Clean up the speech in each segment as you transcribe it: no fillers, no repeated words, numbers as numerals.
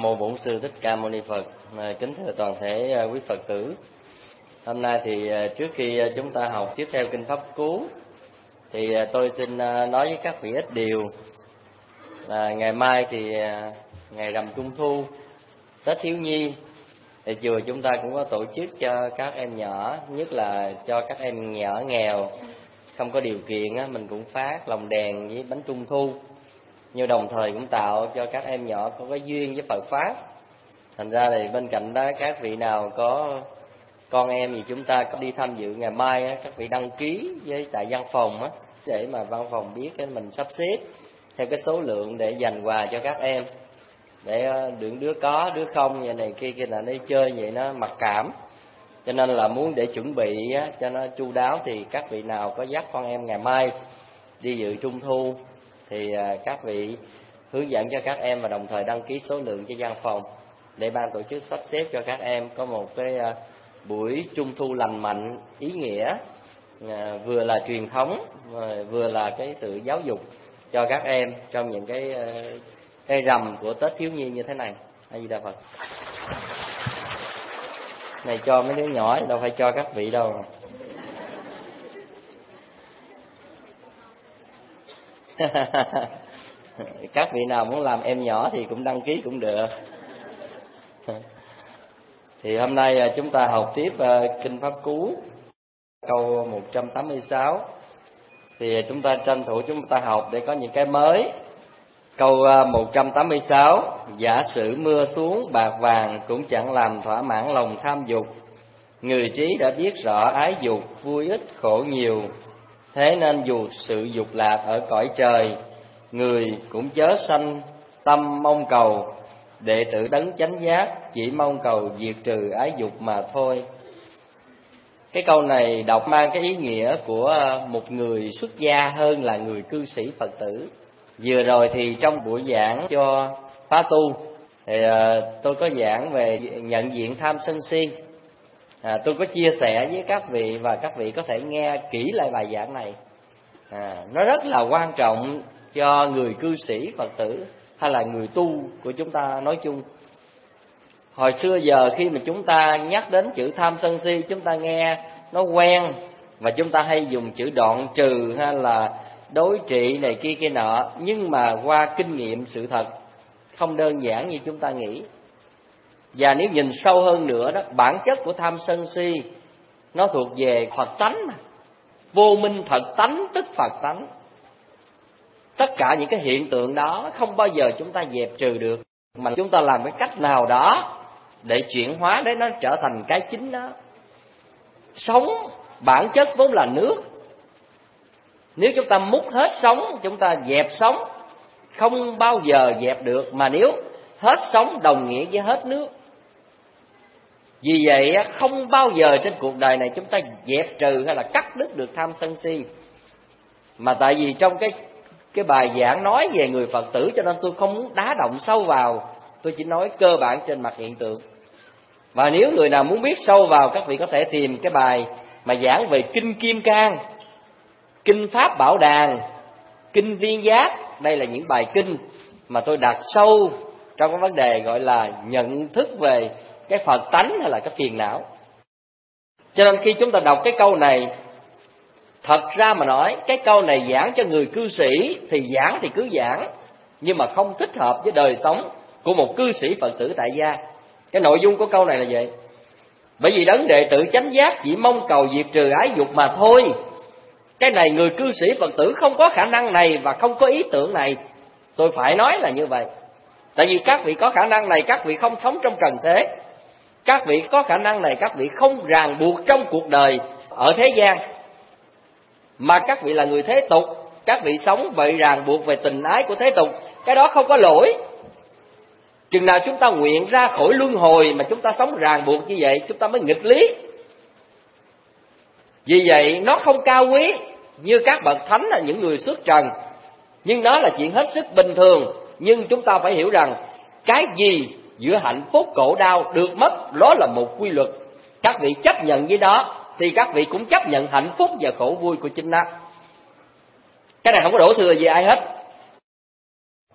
Nam Mô Bổn Sư Thích Ca Mâu Ni Phật. Kính thưa toàn thể quý Phật tử. Hôm nay thì trước khi chúng ta học tiếp theo kinh Pháp Cú thì tôi xin nói với các vị ít điều là ngày mai thì ngày rằm Trung Thu, Tết thiếu nhi, thì chùa chúng ta cũng có tổ chức cho các em nhỏ, nhất là cho các em nhỏ nghèo không có điều kiện á, mình cũng phát lồng đèn với bánh Trung Thu, nhưng đồng thời cũng tạo cho các em nhỏ có cái duyên với Phật pháp. Thành ra thì bên cạnh đó, các vị nào có con em gì chúng ta có đi tham dự ngày mai á, các vị đăng ký với tại văn phòng á, để mà văn phòng biết cái mình sắp xếp theo cái số lượng để dành quà cho các em, để đừng đứa có đứa không vậy này kia là đi chơi vậy nó mặc cảm. Cho nên là muốn để chuẩn bị á, cho nó chu đáo thì các vị nào có dắt con em ngày mai đi dự Trung Thu thì các vị hướng dẫn cho các em và đồng thời đăng ký số lượng cho văn phòng để ban tổ chức sắp xếp cho các em có một cái buổi Trung Thu lành mạnh, ý nghĩa, vừa là truyền thống vừa là cái sự giáo dục cho các em trong những cái rằm của Tết thiếu nhi như thế này. A Di Đà Phật. Này cho mấy đứa nhỏ, đâu phải cho các vị đâu. Các vị nào muốn làm em nhỏ thì cũng đăng ký cũng được. Thì hôm nay chúng ta học tiếp kinh Pháp Cú câu 186. Thì chúng ta tranh thủ chúng ta học để có những cái mới. Câu 186: giả sử mưa xuống bạc vàng cũng chẳng làm thỏa mãn lòng tham dục. Người trí đã biết rõ ái dục vui ít khổ nhiều. Thế nên dù sự dục lạc ở cõi trời, người cũng chớ sanh tâm mong cầu. Đệ tử đấng chánh giác chỉ mong cầu diệt trừ ái dục mà thôi. Cái câu này đọc mang cái ý nghĩa của một người xuất gia hơn là người cư sĩ Phật tử. Vừa rồi thì trong buổi giảng cho khóa tu thì tôi có giảng về nhận diện tham sân si. Tôi có chia sẻ với các vị và các vị có thể nghe kỹ lại bài giảng này. Nó rất là quan trọng cho người cư sĩ Phật tử hay là người tu của chúng ta nói chung. Hồi xưa giờ khi mà chúng ta nhắc đến chữ tham sân si, chúng ta nghe nó quen và chúng ta hay dùng chữ đoạn trừ hay là đối trị này kia kia nọ. Nhưng mà qua kinh nghiệm sự thật không đơn giản như chúng ta nghĩ. Và nếu nhìn sâu hơn nữa đó, bản chất của tham sân si nó thuộc về Phật tánh mà. Vô minh thật tánh tức Phật tánh. Tất cả những cái hiện tượng đó không bao giờ chúng ta dẹp trừ được, mà chúng ta làm cái cách nào đó để chuyển hóa để nó trở thành cái chính đó. Sống bản chất vốn là nước. Nếu chúng ta múc hết sống, chúng ta dẹp sống không bao giờ dẹp được. Mà nếu hết sống đồng nghĩa với hết nước. Vì vậy không bao giờ trên cuộc đời này chúng ta dẹp trừ hay là cắt đứt được tham sân si. Mà tại vì trong cái bài giảng nói về người Phật tử, cho nên tôi không muốn đá động sâu vào. Tôi chỉ nói cơ bản trên mặt hiện tượng. Và nếu người nào muốn biết sâu vào, các vị có thể tìm cái bài mà giảng về Kinh Kim Cang, Kinh Pháp Bảo Đàn, Kinh Viên Giác. Đây là những bài kinh mà tôi đặt sâu trong cái vấn đề gọi là nhận thức về cái Phật tánh hay là cái phiền não. Cho nên khi chúng ta đọc cái câu này, thật ra mà nói cái câu này giảng cho người cư sĩ thì giảng thì cứ giảng, nhưng mà không thích hợp với đời sống của một cư sĩ Phật tử tại gia. Cái nội dung của câu này là vậy. Bởi vì đấng đệ tử chánh giác chỉ mong cầu diệt trừ ái dục mà thôi. Cái này người cư sĩ Phật tử không có khả năng này và không có ý tưởng này. Tôi phải nói là như vậy. Tại vì các vị có khả năng này, các vị không sống trong trần thế. Các vị có khả năng này, các vị không ràng buộc trong cuộc đời ở thế gian. Mà các vị là người thế tục, các vị sống vậy ràng buộc về tình ái của thế tục. Cái đó không có lỗi. Chừng nào chúng ta nguyện ra khỏi luân hồi mà chúng ta sống ràng buộc như vậy, chúng ta mới nghịch lý. Vì vậy nó không cao quý như các bậc thánh là những người xuất trần. Nhưng nó là chuyện hết sức bình thường. Nhưng chúng ta phải hiểu rằng cái gì giữa hạnh phúc khổ đau được mất, đó là một quy luật. Các vị chấp nhận với đó thì các vị cũng chấp nhận hạnh phúc và khổ vui của chính nó. Cái này không có đổ thừa gì ai hết.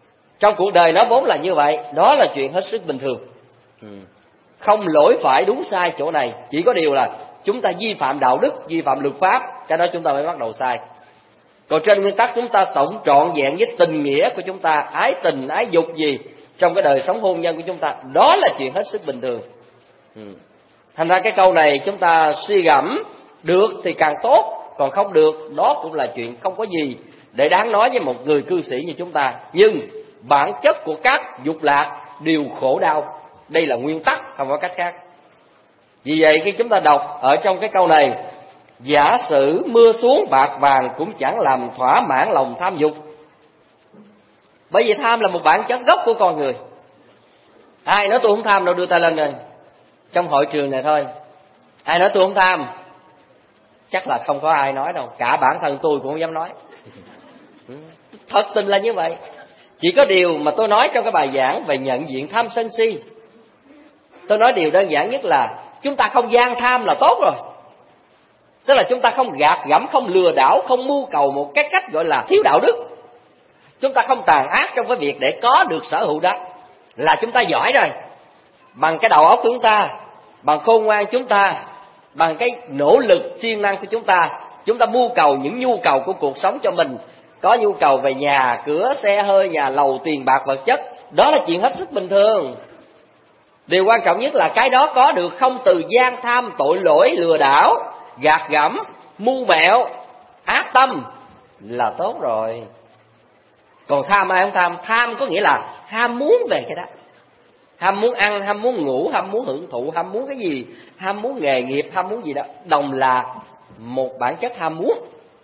Trong cuộc đời nó vốn là như vậy, đó là chuyện hết sức bình thường. Không lỗi phải đúng sai chỗ này, chỉ có điều là chúng ta vi phạm đạo đức, vi phạm luật pháp, cái đó chúng ta mới bắt đầu sai. Còn trên nguyên tắc chúng ta sống trọn vẹn với tình nghĩa của chúng ta, ái tình, ái dục gì trong cái đời sống hôn nhân của chúng ta, đó là chuyện hết sức bình thường. Thành ra cái câu này chúng ta suy gẫm được thì càng tốt, còn không được, đó cũng là chuyện không có gì để đáng nói với một người cư sĩ như chúng ta. Nhưng bản chất của các dục lạc đều khổ đau, đây là nguyên tắc, không có cách khác. Vì vậy khi chúng ta đọc ở trong cái câu này, giả sử mưa xuống bạc vàng cũng chẳng làm thỏa mãn lòng tham dục. Bởi vì tham là một bản chất gốc của con người. Ai nói tôi không tham đâu đưa tay lên rồi. Trong hội trường này thôi, ai nói tôi không tham? Chắc là không có ai nói đâu, cả bản thân tôi cũng không dám nói. Thật tình là như vậy. Chỉ có điều mà tôi nói trong cái bài giảng về nhận diện tham sân si, tôi nói điều đơn giản nhất là chúng ta không gian tham là tốt rồi. Tức là chúng ta không gạt gẫm, không lừa đảo, không mưu cầu một cái cách gọi là thiếu đạo đức. Chúng ta không tàn ác trong cái việc để có được sở hữu đó, là chúng ta giỏi rồi. Bằng cái đầu óc của chúng ta, bằng khôn ngoan chúng ta, bằng cái nỗ lực siêng năng của chúng ta mưu cầu những nhu cầu của cuộc sống cho mình. Có nhu cầu về nhà, cửa, xe hơi, nhà lầu, tiền bạc, vật chất, đó là chuyện hết sức bình thường. Điều quan trọng nhất là cái đó có được không từ gian tham, tội lỗi, lừa đảo, gạt gẫm, mưu mẹo, ác tâm là tốt rồi. Còn tham ai không tham? Tham có nghĩa là ham muốn về cái đó. Ham muốn ăn, ham muốn ngủ, ham muốn hưởng thụ, ham muốn cái gì, ham muốn nghề nghiệp, ham muốn gì đó, đồng là một bản chất ham muốn.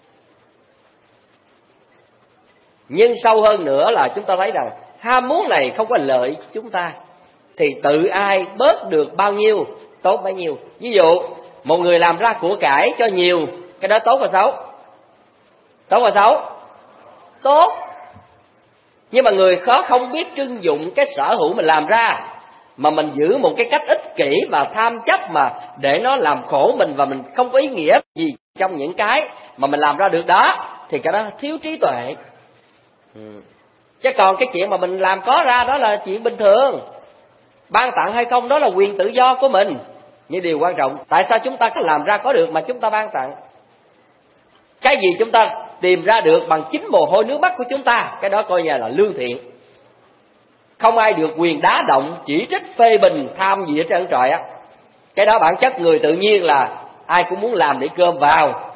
Nhưng sâu hơn nữa là chúng ta thấy rằng ham muốn này không có lợi cho chúng ta, thì tự ai bớt được bao nhiêu tốt bấy nhiêu. Ví dụ một người làm ra của cải cho nhiều, cái đó tốt và xấu? Tốt và xấu? Tốt. Nhưng mà người khó không biết trưng dụng cái sở hữu mình làm ra, mà mình giữ một cái cách ích kỷ và tham chấp mà để nó làm khổ mình, và mình không có ý nghĩa gì trong những cái mà mình làm ra được đó, thì cái đó thiếu trí tuệ. Chứ còn cái chuyện mà mình làm có ra đó là chuyện bình thường. Ban tặng hay không đó là quyền tự do của mình. Nhưng điều quan trọng, tại sao chúng ta có làm ra có được mà chúng ta ban tặng? Cái gì chúng ta tìm ra được bằng chính mồ hôi nước mắt của chúng ta, cái đó coi như là lương thiện. Không ai được quyền đá động, chỉ trích, phê bình, tham gì ở trên trời á. Cái đó bản chất người tự nhiên là ai cũng muốn làm để cơm vào.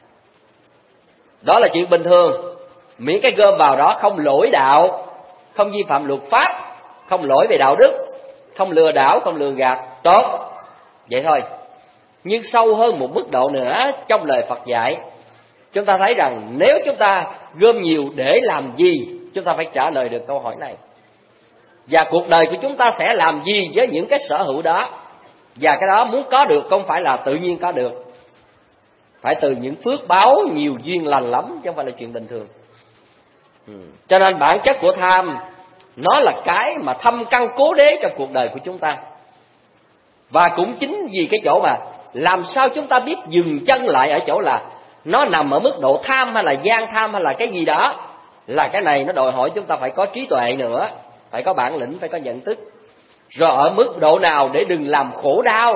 Đó là chuyện bình thường. Miễn cái gom vào đó không lỗi đạo, không vi phạm luật pháp, không lỗi về đạo đức, không lừa đảo, không lừa gạt, tốt. Vậy thôi. Nhưng sâu hơn một mức độ nữa trong lời Phật dạy, chúng ta thấy rằng nếu chúng ta gom nhiều để làm gì, chúng ta phải trả lời được câu hỏi này. Và cuộc đời của chúng ta sẽ làm gì với những cái sở hữu đó? Và cái đó muốn có được không phải là tự nhiên có được, phải từ những phước báo nhiều duyên lành lắm, chứ không phải là chuyện bình thường. Cho nên bản chất của tham, nó là cái mà thâm căn cố đế trong cuộc đời của chúng ta. Và cũng chính vì cái chỗ mà làm sao chúng ta biết dừng chân lại ở chỗ là nó nằm ở mức độ tham hay là gian tham hay là cái gì đó, là cái này nó đòi hỏi chúng ta phải có trí tuệ nữa, phải có bản lĩnh, phải có nhận thức. Rồi ở mức độ nào để đừng làm khổ đau.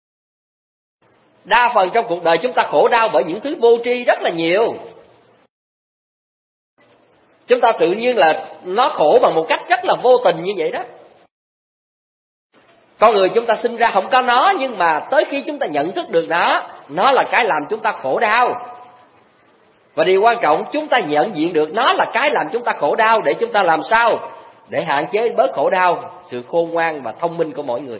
Đa phần trong cuộc đời chúng ta khổ đau bởi những thứ vô tri rất là nhiều. Chúng ta tự nhiên là nó khổ bằng một cách rất là vô tình như vậy đó. Con người chúng ta sinh ra không có nó, nhưng mà tới khi chúng ta nhận thức được nó là cái làm chúng ta khổ đau. Và điều quan trọng, chúng ta nhận diện được nó là cái làm chúng ta khổ đau, để chúng ta làm sao để hạn chế bớt khổ đau. Sự khôn ngoan và thông minh của mỗi người.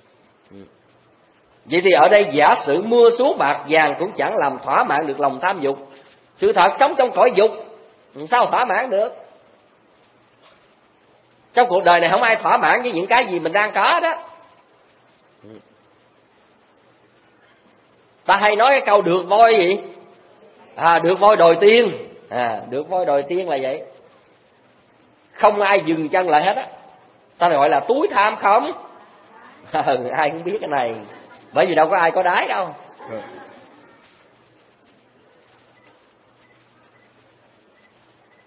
Vậy thì ở đây giả sử mưa xuống bạc vàng cũng chẳng làm thỏa mãn được lòng tham dục. Sự thật sống trong cõi dục sao thỏa mãn được? Trong cuộc đời này không ai thỏa mãn với những cái gì mình đang có đó. Ta hay nói cái câu được voi gì? Được voi đòi tiên. Được voi đòi tiên là vậy. Không ai dừng chân lại hết á. Ta gọi là túi tham không? Ai cũng biết cái này. Bởi vì đâu có ai có đái đâu.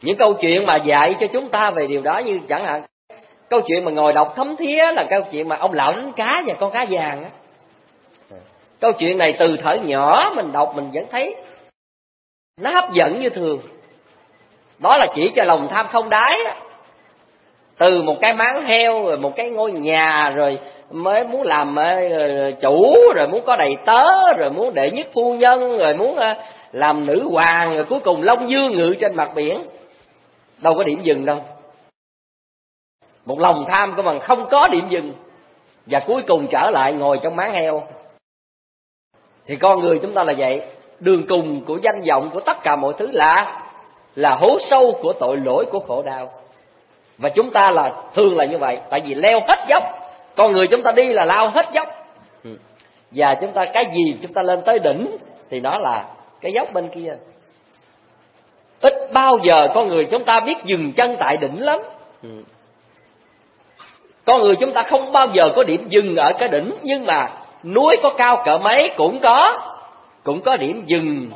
Những câu chuyện mà dạy cho chúng ta về điều đó, như chẳng hạn câu chuyện mà ngồi đọc thấm thía là câu chuyện mà ông lão đánh cá và con cá vàng á. Câu chuyện này từ thuở nhỏ mình đọc mình vẫn thấy nó hấp dẫn như thường. Đó là chỉ cho lòng tham không đáy đó. Từ một cái máng heo, rồi một cái ngôi nhà, rồi mới muốn làm chủ, rồi muốn có đầy tớ, rồi muốn đệ nhất phu nhân, rồi muốn làm nữ hoàng, rồi cuối cùng Long Dương ngự trên mặt biển. Đâu có điểm dừng đâu. Một lòng tham của mình không có điểm dừng, và cuối cùng trở lại ngồi trong máng heo. Thì con người chúng ta là vậy. Đường cùng của danh vọng, của tất cả mọi thứ là hố sâu của tội lỗi, của khổ đau. Và chúng ta là thường là như vậy. Tại vì leo hết dốc. Con người chúng ta đi là lao hết dốc. Và chúng ta cái gì chúng ta lên tới đỉnh thì đó là cái dốc bên kia. Ít bao giờ con người chúng ta biết dừng chân tại đỉnh lắm. Con người chúng ta không bao giờ có điểm dừng ở cái đỉnh. Nhưng mà núi có cao cỡ mấy cũng có điểm dừng.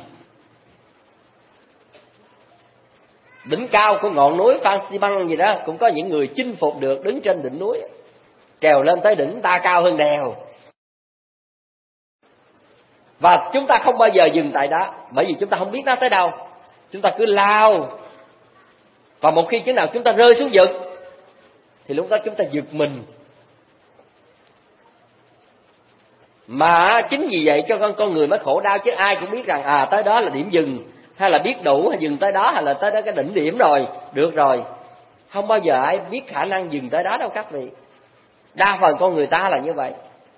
Đỉnh cao của ngọn núi Phan Xi Păng gì đó cũng có những người chinh phục được, đứng trên đỉnh núi, trèo lên tới đỉnh ta cao hơn đèo. Và chúng ta không bao giờ dừng tại đó, bởi vì chúng ta không biết nó tới đâu. Chúng ta cứ lao. Và một khi chừng nào chúng ta rơi xuống vực thì lúc đó chúng ta giật mình. Mà chính vì vậy cho con người mới khổ đau, chứ ai cũng biết rằng tới đó là điểm dừng, hay là biết đủ, hay dừng tới đó, hay là tới đó cái đỉnh điểm rồi, được rồi. Không bao giờ ai biết khả năng dừng tới đó đâu các vị. Đa phần con người ta là như vậy.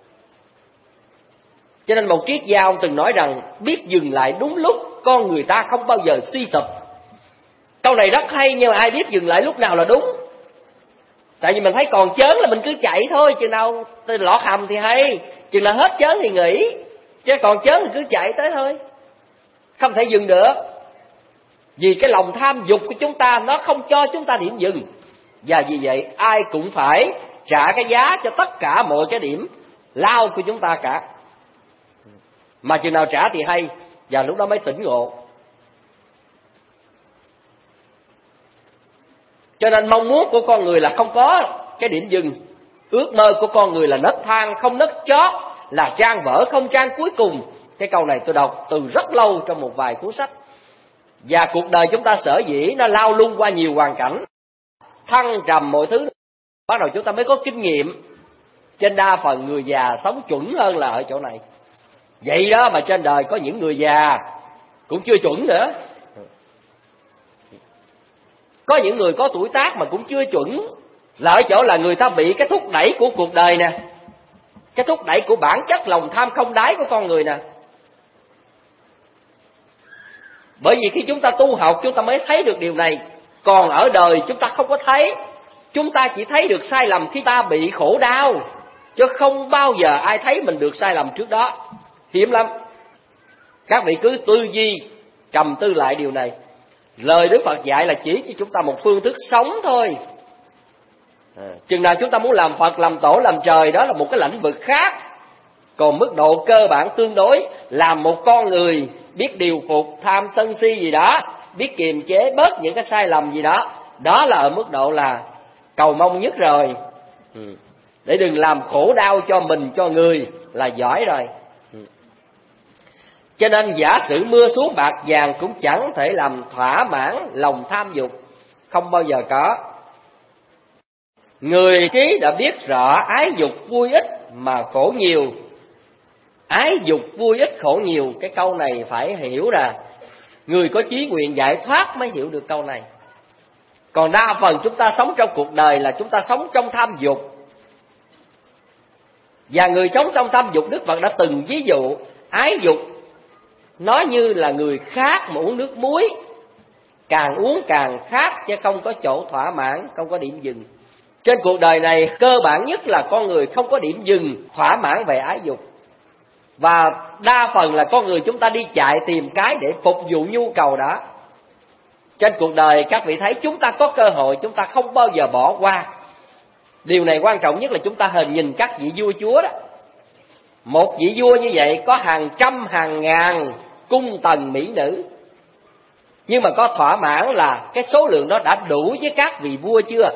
Cho nên một triết gia ông từng nói rằng biết dừng lại đúng lúc, con người ta không bao giờ suy sụp. Câu này rất hay, nhưng mà ai biết dừng lại lúc nào là đúng. Tại vì mình thấy còn chớn là mình cứ chạy thôi, chừng nào lọt hầm thì hay, chừng nào hết chớn thì nghỉ, chứ còn chớn thì cứ chạy tới thôi, không thể dừng được. Vì cái lòng tham dục của chúng ta nó không cho chúng ta điểm dừng. Và vì vậy ai cũng phải trả cái giá cho tất cả mọi cái điểm lao của chúng ta cả. Mà chừng nào trả thì hay, và lúc đó mới tỉnh ngộ. Cho nên mong muốn của con người là không có cái điểm dừng. Ước mơ của con người là nấc thang không nấc chót, là trang vở không trang cuối cùng. Cái câu này tôi đọc từ rất lâu trong một vài cuốn sách. Và cuộc đời chúng ta sở dĩ nó lao lung qua nhiều hoàn cảnh, thăng trầm mọi thứ, bắt đầu chúng ta mới có kinh nghiệm. Trên đa phần người già sống chuẩn hơn là ở chỗ này. Vậy đó mà trên đời có những người già cũng chưa chuẩn nữa. Có những người có tuổi tác mà cũng chưa chuẩn, là ở chỗ là người ta bị cái thúc đẩy của cuộc đời nè, cái thúc đẩy của bản chất lòng tham không đáy của con người nè. Bởi vì khi chúng ta tu học chúng ta mới thấy được điều này. Còn ở đời chúng ta không có thấy. Chúng ta chỉ thấy được sai lầm khi ta bị khổ đau, chứ không bao giờ ai thấy mình được sai lầm trước đó. Hiếm lắm. Các vị cứ tư duy, trầm tư lại điều này. Lời Đức Phật dạy là chỉ cho chúng ta một phương thức sống thôi. Chừng nào chúng ta muốn làm Phật, làm Tổ, làm trời, đó là một cái lĩnh vực khác. Còn mức độ cơ bản tương đối, làm một con người biết điều phục tham sân si gì đó, biết kiềm chế bớt những cái sai lầm gì đó, đó là ở mức độ là cầu mong nhất rồi. Để đừng làm khổ đau cho mình, cho người là giỏi rồi. Cho nên giả sử mưa xuống bạc vàng cũng chẳng thể làm thỏa mãn lòng tham dục, không bao giờ có. Người trí đã biết rõ ái dục vui ít mà khổ nhiều. Ái dục vui ít khổ nhiều, cái câu này phải hiểu là người có chí nguyện giải thoát mới hiểu được câu này. Còn đa phần chúng ta sống trong cuộc đời là chúng ta sống trong tham dục. Và người sống trong tham dục, Đức Phật đã từng ví dụ ái dục nó như là người khát mà uống nước muối, càng uống càng khát chứ không có chỗ thỏa mãn, không có điểm dừng. Trên cuộc đời này cơ bản nhất là con người không có điểm dừng thỏa mãn về ái dục. Và đa phần là con người chúng ta đi chạy tìm cái để phục vụ nhu cầu đó. Trên cuộc đời các vị thấy chúng ta có cơ hội, chúng ta không bao giờ bỏ qua. Điều này quan trọng nhất là chúng ta hình nhìn các vị vua chúa đó. Một vị vua như vậy có hàng trăm hàng ngàn cung tần mỹ nữ. Nhưng mà có thỏa mãn là cái số lượng đó đã đủ với các vị vua chưa?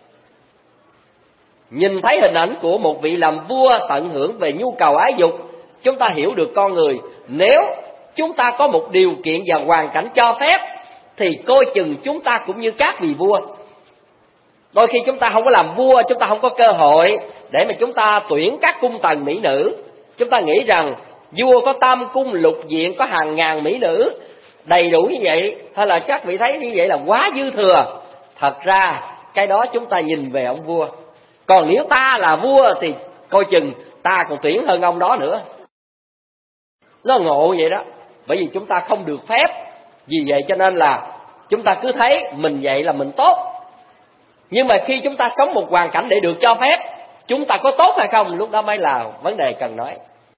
Nhìn thấy hình ảnh của một vị làm vua tận hưởng về nhu cầu ái dục, chúng ta hiểu được con người. Nếu chúng ta có một điều kiện và hoàn cảnh cho phép thì coi chừng chúng ta cũng như các vị vua. Đôi khi chúng ta không có làm vua, chúng ta không có cơ hội để mà chúng ta tuyển các cung tần mỹ nữ. Chúng ta nghĩ rằng vua có tam cung lục viện, có hàng ngàn mỹ nữ đầy đủ như vậy, hay là các vị thấy như vậy là quá dư thừa. Thật ra cái đó chúng ta nhìn về ông vua. Còn nếu ta là vua thì coi chừng ta còn tuyển hơn ông đó nữa. Nó ngộ vậy đó. Bởi vì chúng ta không được phép. Vì vậy cho nên là chúng ta cứ thấy mình vậy là mình tốt. Nhưng mà khi chúng ta sống một hoàn cảnh để được cho phép, chúng ta có tốt hay không, lúc đó mới là vấn đề cần nói.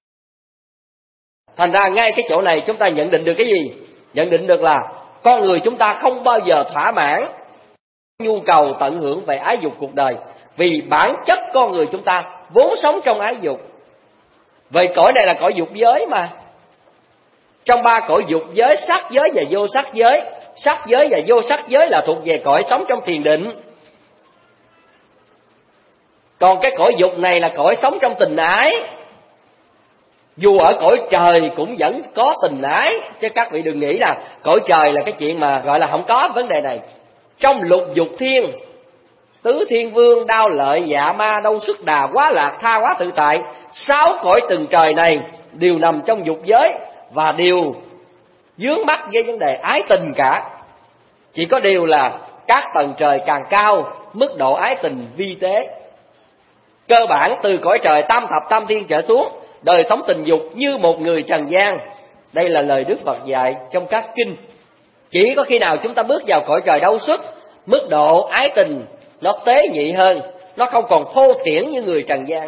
Thành ra ngay cái chỗ này chúng ta nhận định được cái gì? Nhận định được là con người chúng ta không bao giờ thỏa mãn nhu cầu tận hưởng về ái dục cuộc đời. Vì bản chất con người chúng ta vốn sống trong ái dục. Vậy cõi này là cõi dục giới mà. Trong ba cõi dục giới, sắc giới và vô sắc giới. Sắc giới và vô sắc giới là thuộc về cõi sống trong thiền định. Còn cái cõi dục này là cõi sống trong tình ái. Dù ở cõi trời cũng vẫn có tình ái. Chứ các vị đừng nghĩ là cõi trời là cái chuyện mà gọi là không có vấn đề này. Trong lục dục thiên, tứ thiên vương, đao lợi, dạ ma, đâu xuất đà, quá lạc, tha hóa tự tại, 6 cõi từng trời này đều nằm trong dục giới và đều vướng mắc với vấn đề ái tình cả. Chỉ có điều là các tầng trời càng cao, mức độ ái tình vi tế. Cơ bản từ cõi trời tam thập tam thiên trở xuống, đời sống tình dục như một người trần gian. Đây là lời Đức Phật dạy trong các kinh. Chỉ có khi nào chúng ta bước vào cõi trời đâu xuất, mức độ ái tình nó tế nhị hơn, nó không còn thô thiển như người trần gian,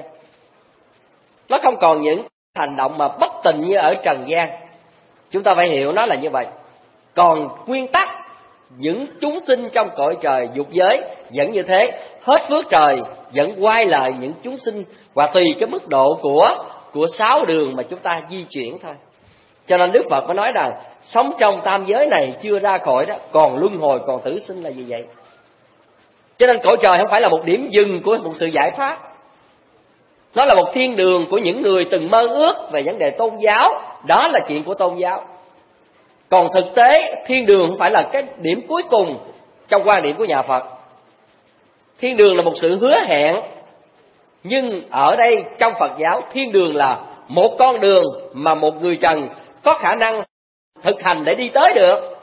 nó không còn những hành động mà bất tình như ở trần gian. Chúng ta phải hiểu nó là như vậy. Còn nguyên tắc, những chúng sinh trong cõi trời dục giới vẫn như thế. Hết phước trời vẫn quay lại những chúng sinh, và tùy cái mức độ của 6 đường mà chúng ta di chuyển thôi. Cho nên Đức Phật mới nói rằng sống trong tam giới này chưa ra khỏi đó, còn luân hồi, còn tử sinh là gì vậy? Cho nên cõi trời không phải là một điểm dừng của một sự giải thoát. Nó là một thiên đường của những người từng mơ ước về vấn đề tôn giáo. Đó là chuyện của tôn giáo. Còn thực tế thiên đường không phải là cái điểm cuối cùng trong quan điểm của nhà Phật. Thiên đường là một sự hứa hẹn. Nhưng ở đây trong Phật giáo, thiên đường là một con đường mà một người trần có khả năng thực hành để đi tới được,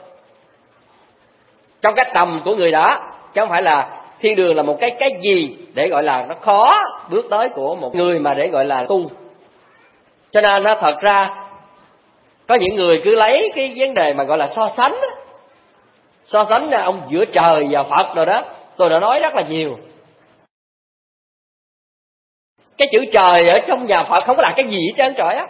trong cái tầm của người đó. Chứ không phải là thiên đường là một cái gì để gọi là nó khó bước tới của một người mà để gọi là tu. Cho nên nó thật ra có những người cứ lấy cái vấn đề mà gọi là so sánh đó. So sánh ông giữa trời và Phật rồi đó. Tôi đã nói rất là nhiều. Cái chữ trời ở trong nhà Phật không có là cái gì hết trơn trời á.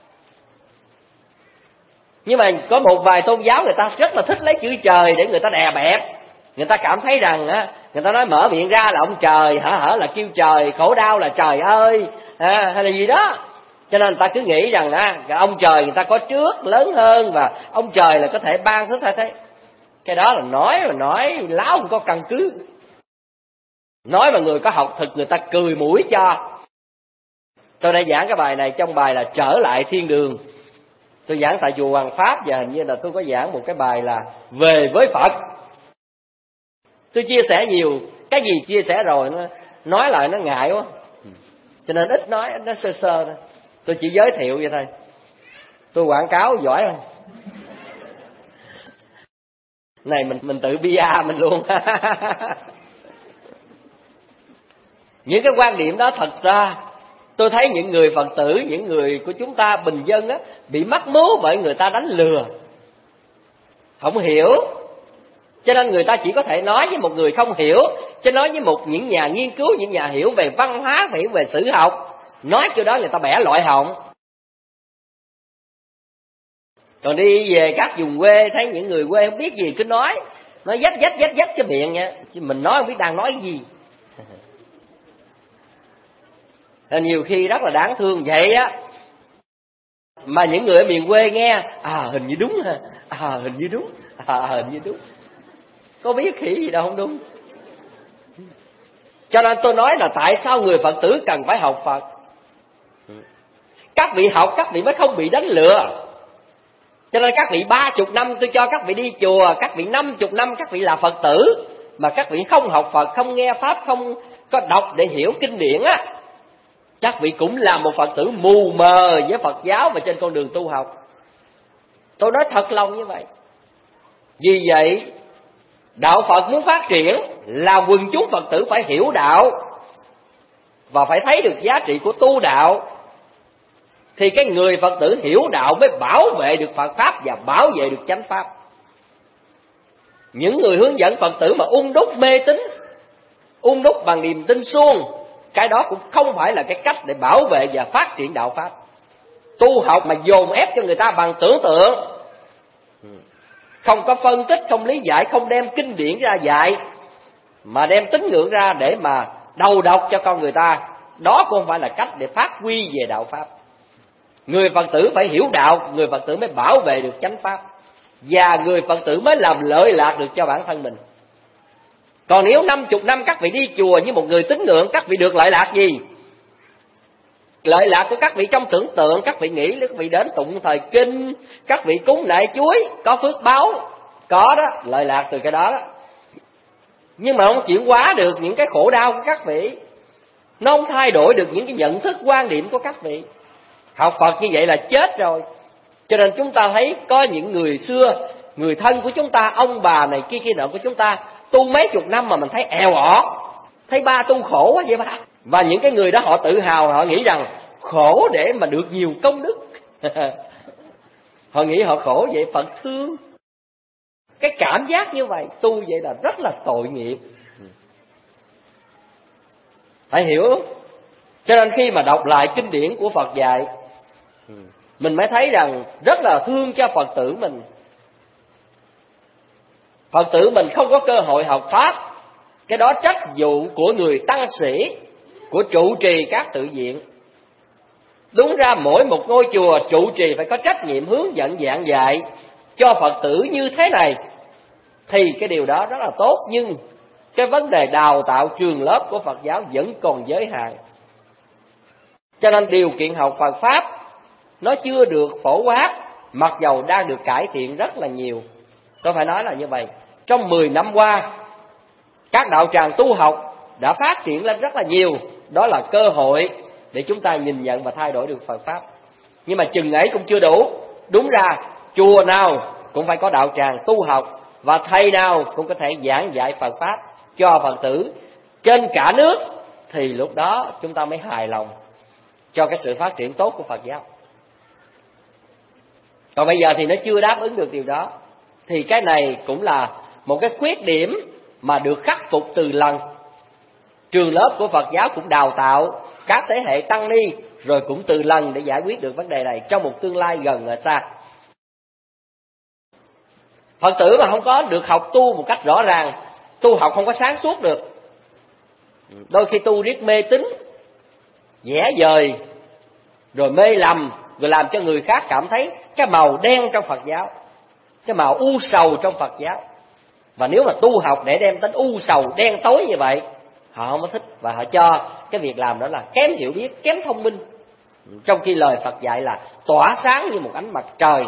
Nhưng mà có một vài tôn giáo người ta rất là thích lấy chữ trời để người ta đè bẹp. Người ta cảm thấy rằng á, người ta nói mở miệng ra là ông trời, hở là kêu trời, khổ đau là trời ơi, hay là gì đó. Cho nên người ta cứ nghĩ rằng ông trời người ta có trước lớn hơn, và ông trời là có thể ban thứ thay thế. Cái đó là nói láo không có căn cứ. Nói mà người có học thực người ta cười mũi cho. Tôi đã giảng cái bài này trong bài là Trở lại thiên đường. Tôi giảng tại chùa Hoàng Pháp, và hình như là tôi có giảng một cái bài là Về với Phật. Tôi chia sẻ nhiều, cái gì chia sẻ rồi nó nói lại nó ngại quá, cho nên ít nói, nó sơ sơ thôi. Tôi chỉ giới thiệu vậy thôi. Tôi quảng cáo giỏi không? Này mình tự bia mình luôn. Những cái quan điểm đó thật ra tôi thấy những người Phật tử, những người của chúng ta bình dân á, bị mắc mưu bởi người ta đánh lừa, không hiểu. Cho nên người ta chỉ có thể nói với một người không hiểu, chứ nói với những nhà nghiên cứu, những nhà hiểu về văn hóa, hiểu về sử học, nói kiểu đó người ta bẻ loại họng. Còn đi về các vùng quê thấy những người quê không biết gì cứ nói dách cái miệng nha, chứ mình nói không biết đang nói gì. Nên nhiều khi rất là đáng thương vậy á. Mà những người ở miền quê nghe hình như đúng ha, hình như đúng, Hình như đúng. Có biết khỉ gì đâu không đúng. Cho nên tôi nói là tại sao người Phật tử cần phải học Phật. Các vị học các vị mới không bị đánh lừa. Cho nên các vị 30 năm tôi cho các vị đi chùa, các vị 50 năm các vị là Phật tử, mà các vị không học Phật, không nghe Pháp, không có đọc để hiểu kinh điển á, các vị cũng là một Phật tử mù mờ với Phật giáo và trên con đường tu học. Tôi nói thật lòng như vậy. Vì vậy đạo Phật muốn phát triển là quần chúng Phật tử phải hiểu đạo và phải thấy được giá trị của tu đạo. Thì cái người Phật tử hiểu đạo mới bảo vệ được Phật Pháp và bảo vệ được chánh Pháp. Những người hướng dẫn Phật tử mà đúc mê tín, đúc bằng niềm tin suông, cái đó cũng không phải là cái cách để bảo vệ và phát triển đạo Pháp. Tu học mà dồn ép cho người ta bằng tưởng tượng, không có phân tích, không lý giải, không đem kinh điển ra dạy, mà đem tín ngưỡng ra để mà đầu độc cho con người ta, đó cũng không phải là cách để phát huy về đạo Pháp. Người Phật tử phải hiểu đạo, người Phật tử mới bảo vệ được chánh Pháp, và người Phật tử mới làm lợi lạc được cho bản thân mình. Còn nếu 50 năm các vị đi chùa như một người tín ngưỡng, các vị được lợi lạc gì? Lợi lạc của các vị trong tưởng tượng, các vị nghĩ các vị đến tụng thời kinh, các vị cúng lễ chuối, có phước báo, có đó, lợi lạc từ cái đó đó. Nhưng mà không chuyển hóa được những cái khổ đau của các vị, nó không thay đổi được những cái nhận thức quan điểm của các vị. Học Phật như vậy là chết rồi. Cho nên chúng ta thấy có những người xưa, người thân của chúng ta, ông bà này kia nọ của chúng ta, tu mấy chục năm mà mình thấy èo ọt, thấy ba tu khổ quá vậy ba. Và những cái người đó họ tự hào, họ nghĩ rằng khổ để mà được nhiều công đức. Họ nghĩ họ khổ vậy Phật thương. Cái cảm giác như vậy, tu vậy là rất là tội nghiệp. Phải hiểu. Cho nên khi mà đọc lại kinh điển của Phật dạy, mình mới thấy rằng rất là thương cho Phật tử mình. Phật tử mình không có cơ hội học Pháp, cái đó trách vụ của người tăng sĩ, của trụ trì các tự viện. Đúng ra mỗi một ngôi chùa trụ trì phải có trách nhiệm hướng dẫn giảng dạy cho Phật tử như thế này, thì cái điều đó rất là tốt. Nhưng cái vấn đề đào tạo trường lớp của Phật giáo vẫn còn giới hạn. Cho nên điều kiện học Phật Pháp nó chưa được phổ quát, mặc dầu đang được cải thiện rất là nhiều. Tôi phải nói là như vậy. Trong 10 năm qua, các đạo tràng tu học đã phát triển lên rất là nhiều. Đó là cơ hội để chúng ta nhìn nhận và thay đổi được Phật Pháp. Nhưng mà chừng ấy cũng chưa đủ. Đúng ra, chùa nào cũng phải có đạo tràng tu học, và thầy nào cũng có thể giảng dạy Phật Pháp cho Phật tử trên cả nước, thì lúc đó chúng ta mới hài lòng cho cái sự phát triển tốt của Phật giáo. Còn bây giờ thì nó chưa đáp ứng được điều đó, thì cái này cũng là một cái khuyết điểm mà được khắc phục từ lần. Trường lớp của Phật giáo cũng đào tạo các thế hệ tăng ni, rồi cũng từ lần để giải quyết được vấn đề này trong một tương lai gần và xa. Phật tử mà không có được học tu một cách rõ ràng, tu học không có sáng suốt được. Đôi khi tu riết mê tín, vẽ vời, rồi mê lầm, rồi làm cho người khác cảm thấy cái màu đen trong Phật giáo, cái màu u sầu trong Phật giáo. Và nếu mà tu học để đem tính u sầu đen tối như vậy, họ không có thích, và họ cho cái việc làm đó là kém hiểu biết, kém thông minh. Trong khi lời Phật dạy là tỏa sáng như một ánh mặt trời.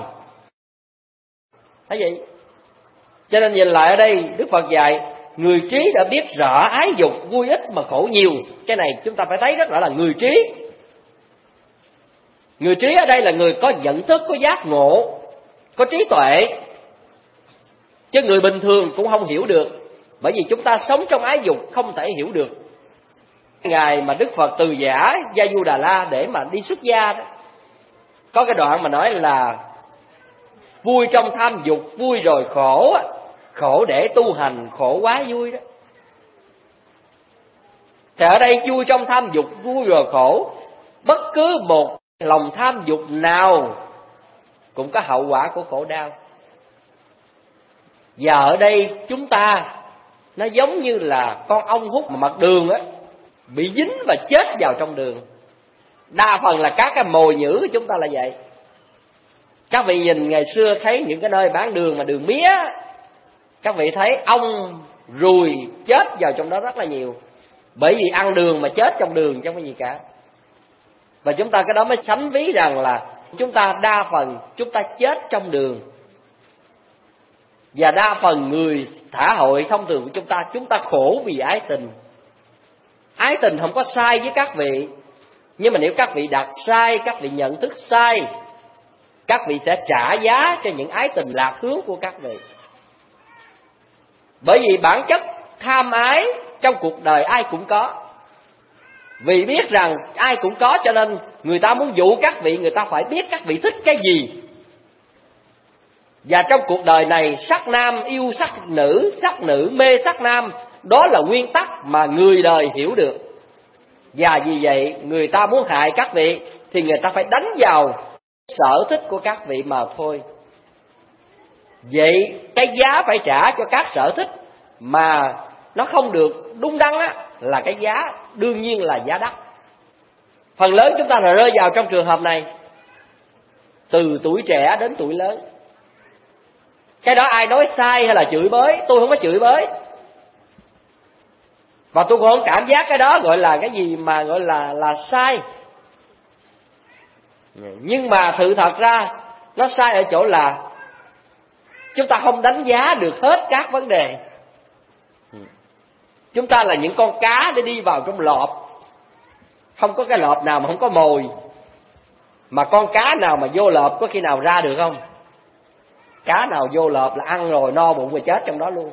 Thấy vậy? Cho nên nhìn lại ở đây, Đức Phật dạy người trí đã biết rõ ái dục vui ít mà khổ nhiều. Cái này chúng ta phải thấy rất rõ là người trí. Người trí ở đây là người có nhận thức, có giác ngộ, có trí tuệ. Chứ người bình thường cũng không hiểu được, bởi vì chúng ta sống trong ái dục không thể hiểu được. Ngày mà Đức Phật từ giả Gia Du Đà La để mà đi xuất gia đó, có cái đoạn mà nói là vui trong tham dục, vui rồi khổ, khổ để tu hành, khổ quá vui đó. Thì ở đây vui trong tham dục, vui rồi khổ, bất cứ một lòng tham dục nào cũng có hậu quả của khổ đau. Và ở đây chúng ta nó giống như là con ong hút mặt đường á, bị dính và chết vào trong đường. Đa phần là các cái mồi nhữ của chúng ta là vậy. Các vị nhìn ngày xưa thấy những cái nơi bán đường mà đường mía, Các vị thấy ong ruồi chết vào trong đó rất là nhiều, bởi vì ăn đường mà chết trong đường chứ không có gì cả. Và chúng ta cái đó mới sánh ví rằng là chúng ta đa phần chúng ta chết trong đường. Và đa phần người xã hội thông thường của chúng ta khổ vì ái tình. Ái tình không có sai với các vị, nhưng mà nếu các vị đặt sai, các vị nhận thức sai, các vị sẽ trả giá cho những ái tình lạc hướng của các vị. Bởi vì bản chất tham ái trong cuộc đời ai cũng có. Vì biết rằng ai cũng có cho nên người ta muốn dụ các vị, người ta phải biết các vị thích cái gì. Và trong cuộc đời này, sắc nam yêu sắc nữ mê sắc nam, đó là nguyên tắc mà người đời hiểu được. Và vì vậy người ta muốn hại các vị thì người ta phải đánh vào sở thích của các vị mà thôi. Vậy cái giá phải trả cho các sở thích mà nó không được đúng đắn á, là cái giá đương nhiên là giá đắt. Phần lớn chúng ta là rơi vào trong trường hợp này, từ tuổi trẻ đến tuổi lớn. Cái đó ai nói sai hay là chửi bới, tôi không có chửi bới. Và tôi cũng không cảm giác cái đó gọi là cái gì mà gọi là sai. Nhưng mà sự thật ra nó sai ở chỗ là chúng ta không đánh giá được hết các vấn đề. Chúng ta là những con cá để đi vào trong lọp. Không có cái lọp nào mà không có mồi. Mà con cá nào mà vô lọp có khi nào ra được không? Cá nào vô lọp là ăn rồi no bụng rồi chết trong đó luôn.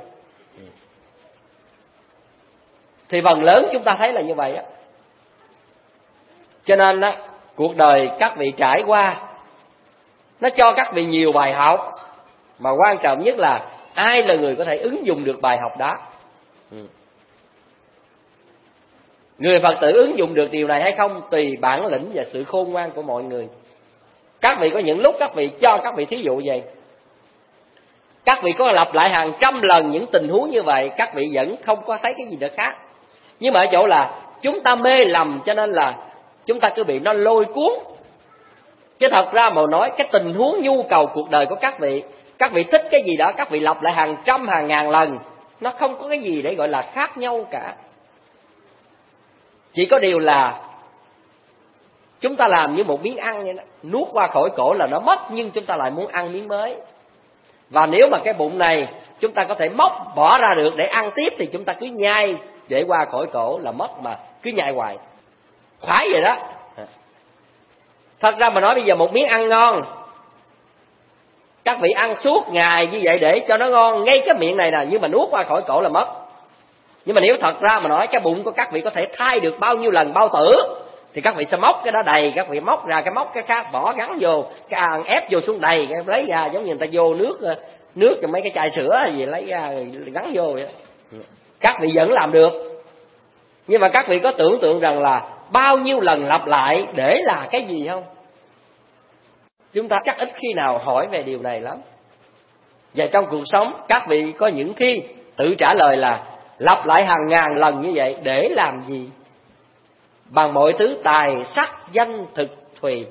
Thì phần lớn chúng ta thấy là như vậy á. Cho nên á, cuộc đời các vị trải qua nó cho các vị nhiều bài học, mà quan trọng nhất là ai là người có thể ứng dụng được bài học đó. Người Phật tử ứng dụng được điều này hay không tùy bản lĩnh và sự khôn ngoan của mọi người. Các vị có những lúc các vị cho các vị thí dụ vậy, các vị có lặp lại hàng trăm lần những tình huống như vậy, các vị vẫn không có thấy cái gì đó khác. Nhưng mà ở chỗ là chúng ta mê lầm, cho nên là chúng ta cứ bị nó lôi cuốn. Chứ thật ra mà nói cái tình huống nhu cầu cuộc đời của các vị thích cái gì đó, các vị lặp lại hàng trăm hàng ngàn lần, nó không có cái gì để gọi là khác nhau cả. Chỉ có điều là chúng ta làm như một miếng ăn vậy đó, nuốt qua khỏi cổ là nó mất, nhưng chúng ta lại muốn ăn miếng mới. Và nếu mà cái bụng này chúng ta có thể móc bỏ ra được để ăn tiếp thì chúng ta cứ nhai để qua khỏi cổ là mất, mà cứ nhai hoài. Khoái vậy đó. Thật ra mà nói bây giờ một miếng ăn ngon, các vị ăn suốt ngày như vậy để cho nó ngon ngay cái miệng này nè, nhưng mà nuốt qua khỏi cổ là mất. Nhưng mà nếu thật ra mà nói cái bụng của các vị có thể thay được bao nhiêu lần bao tử thì các vị sẽ móc cái đó đầy, các vị móc ra cái móc cái khác bỏ gắn vô, cái ăn ép vô xuống đầy, cái lấy ra giống như người ta vô nước cho mấy cái chai sữa gì lấy ra gắn vô vậy. Các vị vẫn làm được. Nhưng mà các vị có tưởng tượng rằng là bao nhiêu lần lặp lại để là cái gì không? Chúng ta chắc ít khi nào hỏi về điều này lắm. Và trong cuộc sống các vị có những khi tự trả lời là lặp lại hàng ngàn lần như vậy để làm gì? Bằng mọi thứ tài sắc danh thực thùy.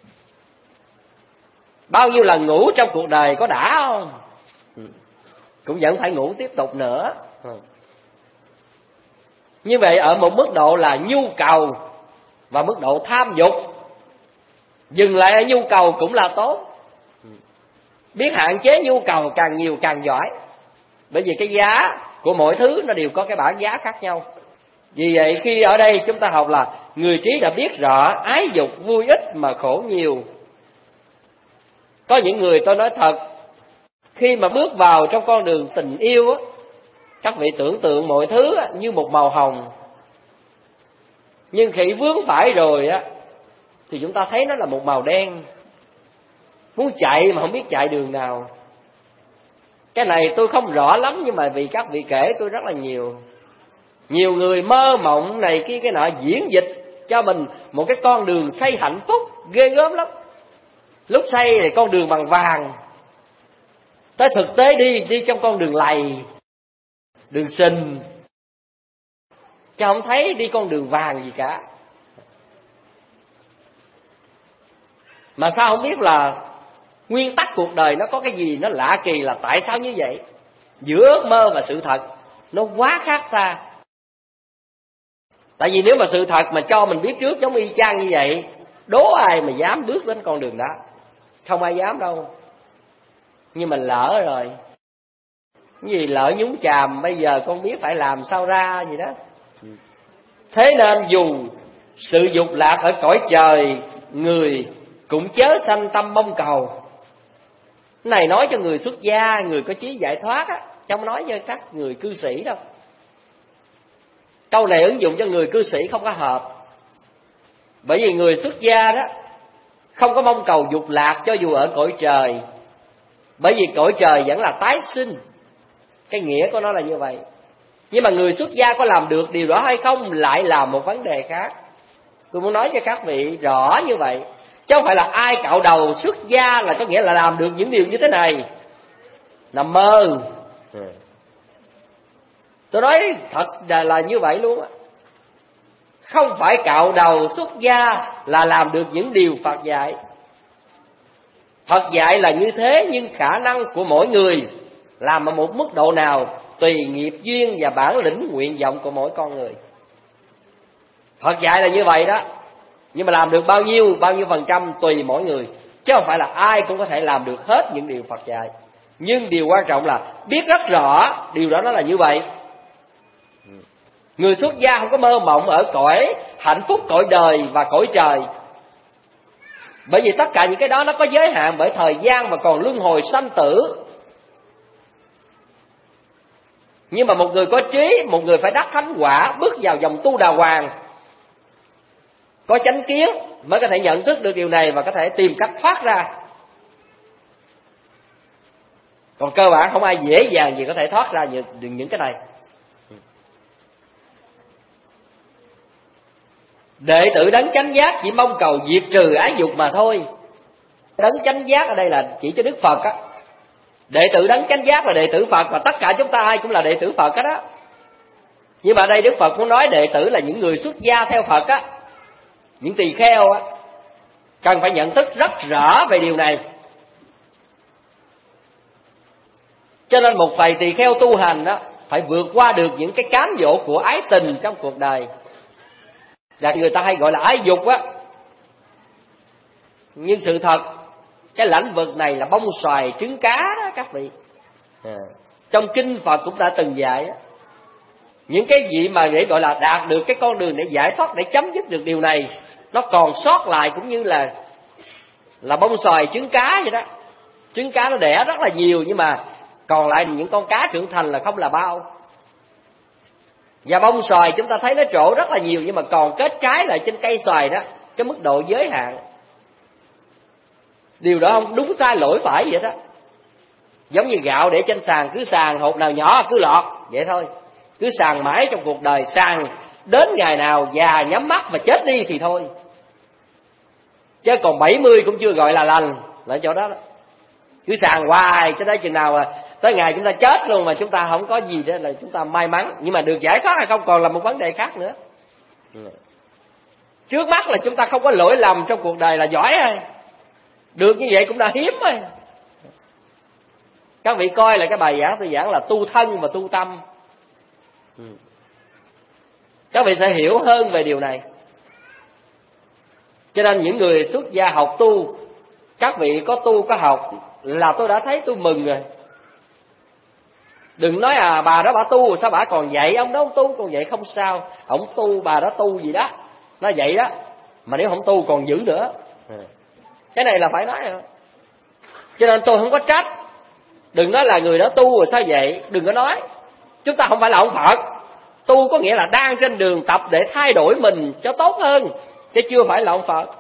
Bao nhiêu lần ngủ trong cuộc đời có đã không? Cũng vẫn phải ngủ tiếp tục nữa. Như vậy ở một mức độ là nhu cầu và mức độ tham dục. Dừng lại ở nhu cầu cũng là tốt. Biết hạn chế nhu cầu càng nhiều càng giỏi. Bởi vì cái giá của mỗi thứ nó đều có cái bảng giá khác nhau. Vì vậy khi ở đây chúng ta học là người trí đã biết rõ ái dục vui ít mà khổ nhiều. Có những người tôi nói thật, khi mà bước vào trong con đường tình yêu á, các vị tưởng tượng mọi thứ như một màu hồng. Nhưng khi vướng phải rồi á thì chúng ta thấy nó là một màu đen. Muốn chạy mà không biết chạy đường nào. Cái này tôi không rõ lắm, nhưng mà vì các vị kể tôi rất là nhiều. Nhiều người mơ mộng này cái nọ, diễn dịch cho mình một cái con đường xây hạnh phúc ghê gớm lắm. Lúc xây thì con đường bằng vàng, tới thực tế đi trong con đường lầy, đường sình, chứ không thấy đi con đường vàng gì cả. Mà sao không biết là nguyên tắc cuộc đời nó có cái gì nó lạ kỳ, là tại sao như vậy? giữa ước mơ và sự thật nó quá khác xa. Tại vì nếu mà sự thật mà cho mình biết trước giống y chang như vậy, đố ai mà dám bước đến con đường đó? Không ai dám đâu. Nhưng mình lỡ rồi. Cái gì lỡ nhúng chàm, bây giờ con biết phải làm sao ra gì đó. Thế nên dù sự dục lạc ở cõi trời, người cũng chớ sanh tâm mong cầu. Cái này nói cho người xuất gia, người có chí giải thoát á, chứ không nói cho các người cư sĩ đâu. Câu này ứng dụng cho người cư sĩ không có hợp. Bởi vì người xuất gia đó không có mong cầu dục lạc cho dù ở cõi trời. Bởi vì cõi trời vẫn là tái sinh. Cái nghĩa của nó là như vậy. Nhưng mà người xuất gia có làm được điều đó hay không lại là một vấn đề khác. Tôi muốn nói cho các vị rõ như vậy. Chứ không phải là ai cạo đầu xuất gia là có nghĩa là làm được những điều như thế này. Nằm mơ. Tôi nói thật là như vậy luôn á. Không phải cạo đầu xuất gia là làm được những điều Phật dạy. Phật dạy là như thế, nhưng khả năng của mỗi người làm ở một mức độ nào tùy nghiệp duyên và bản lĩnh nguyện vọng của mỗi con người. Phật dạy là như vậy đó. Nhưng mà làm được bao nhiêu phần trăm tùy mỗi người. Chứ không phải là ai cũng có thể làm được hết những điều Phật dạy. Nhưng điều quan trọng là biết rất rõ điều đó nó là như vậy. Người xuất gia không có mơ mộng ở cõi hạnh phúc, cõi đời và cõi trời. Bởi vì tất cả những cái đó nó có giới hạn bởi thời gian và còn luân hồi sanh tử. Nhưng mà một người có trí, một người phải đắc thánh quả, bước vào dòng tu đà hoàng, có chánh kiến mới có thể nhận thức được điều này và có thể tìm cách thoát ra. Còn cơ bản không ai dễ dàng gì có thể thoát ra những cái này. Đệ tử đấng chánh giác chỉ mong cầu diệt trừ ái dục mà thôi. Đấng chánh giác ở đây là chỉ cho Đức Phật á. Đệ tử đấng chánh giác là đệ tử Phật, và tất cả chúng ta ai cũng là đệ tử Phật hết á. Nhưng mà ở đây Đức Phật muốn nói đệ tử là những người xuất gia theo Phật á, những tỳ kheo á, cần phải nhận thức rất rõ về điều này. Cho nên một thầy tỳ kheo tu hành á phải vượt qua được những cái cám dỗ của ái tình trong cuộc đời. Và người ta hay gọi là ái dục á. Nhưng sự thật cái lãnh vực này là bông xoài trứng cá đó các vị. Trong kinh Phật cũng đã từng dạy á, những cái gì mà để gọi là đạt được cái con đường để giải thoát, để chấm dứt được điều này, nó còn sót lại cũng như là bông xoài trứng cá vậy đó. Trứng cá nó đẻ rất là nhiều, nhưng mà còn lại những con cá trưởng thành là không là bao. Và bông xoài chúng ta thấy nó trổ rất là nhiều, nhưng mà còn kết trái lại trên cây xoài đó, cái mức độ giới hạn. Điều đó không đúng sai lỗi phải vậy đó. Giống như gạo để trên sàn, cứ sàn hột nào nhỏ cứ lọt vậy thôi. Cứ sàn mãi trong cuộc đời, sàn đến ngày nào già nhắm mắt và chết đi thì thôi. Chứ còn 70 cũng chưa gọi là lành, là chỗ đó đó. Cứ sàn hoài cho tới chừng nào mà tới ngày chúng ta chết luôn mà chúng ta không có gì đó là chúng ta may mắn. Nhưng mà được giải thoát hay không còn là một vấn đề khác nữa. Trước mắt là chúng ta không có lỗi lầm trong cuộc đời là giỏi rồi. Được như vậy cũng đã hiếm rồi. Các vị coi là cái bài giảng tôi giảng là tu thân và tu tâm. Các vị sẽ hiểu hơn về điều này. Cho nên những người xuất gia học tu, các vị có tu có học là tôi đã thấy tôi mừng rồi. Đừng nói bà đó bà tu sao bà còn dạy, ông đó không tu còn vậy không sao. Ông tu bà đó tu gì đó, nó vậy đó. Mà nếu không tu còn dữ nữa. Cái này là phải nói rồi. Cho nên tôi không có trách. Đừng nói là người đó tu rồi sao vậy, đừng có nói. Chúng ta không phải là ông Phật. Tu có nghĩa là đang trên đường tập để thay đổi mình cho tốt hơn, chứ chưa phải là ông Phật.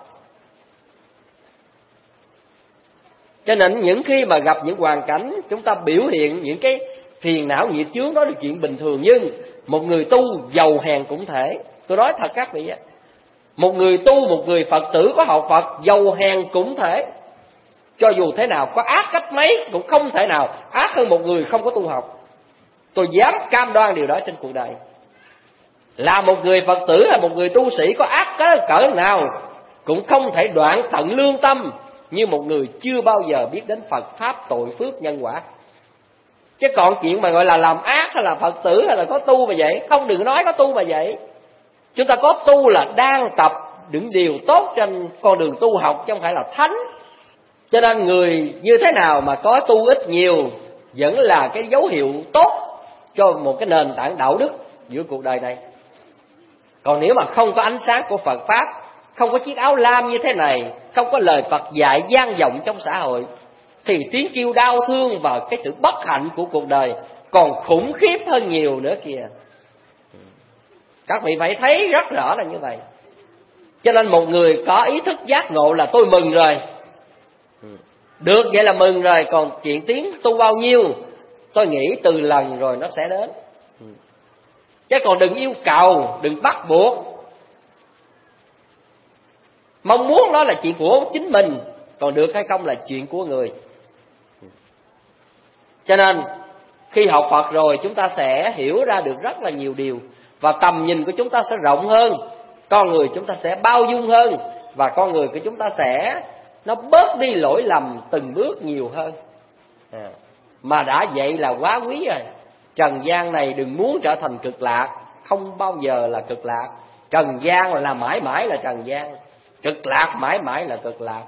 Cho nên những khi mà gặp những hoàn cảnh chúng ta biểu hiện những cái phiền não nghiệp chướng đó là chuyện bình thường. Nhưng một người tu giàu hèn cũng thể. Tôi nói thật các vị, một người tu, một người Phật tử có học Phật giàu hèn cũng thể. Cho dù thế nào có ác cách mấy cũng không thể nào ác hơn một người không có tu học. Tôi dám cam đoan điều đó trên cuộc đời. Là một người Phật tử hay một người tu sĩ có ác cỡ nào cũng không thể đoạn tận lương tâm như một người chưa bao giờ biết đến Phật Pháp, tội phước, nhân quả. Chứ còn chuyện mà gọi là làm ác hay là Phật tử hay là có tu mà vậy, không, đừng nói có tu mà vậy. Chúng ta có tu là đang tập những điều tốt trên con đường tu học, chứ không phải là thánh. Cho nên người như thế nào mà có tu ít nhiều vẫn là cái dấu hiệu tốt cho một cái nền tảng đạo đức giữa cuộc đời này. Còn nếu mà không có ánh sáng của Phật Pháp, không có chiếc áo lam như thế này, không có lời Phật dạy vang vọng trong xã hội, thì tiếng kêu đau thương và cái sự bất hạnh của cuộc đời còn khủng khiếp hơn nhiều nữa kìa. Các vị phải thấy rất rõ là như vậy. Cho nên một người có ý thức giác ngộ là tôi mừng rồi. Được vậy là mừng rồi. Còn chuyện tiến tu bao nhiêu, tôi nghĩ từ lần rồi nó sẽ đến. Chứ còn đừng yêu cầu, đừng bắt buộc. Mong muốn đó là chuyện của chính mình, còn được hay không là chuyện của người. Cho nên khi học Phật rồi chúng ta sẽ hiểu ra được rất là nhiều điều, và tầm nhìn của chúng ta sẽ rộng hơn, con người chúng ta sẽ bao dung hơn, và con người của chúng ta sẽ nó bớt đi lỗi lầm từng bước nhiều hơn. Mà đã vậy là quá quý rồi. Trần gian này đừng muốn trở thành cực lạc, không bao giờ là cực lạc. Trần gian là mãi mãi là trần gian, cực lạc mãi mãi là cực lạc.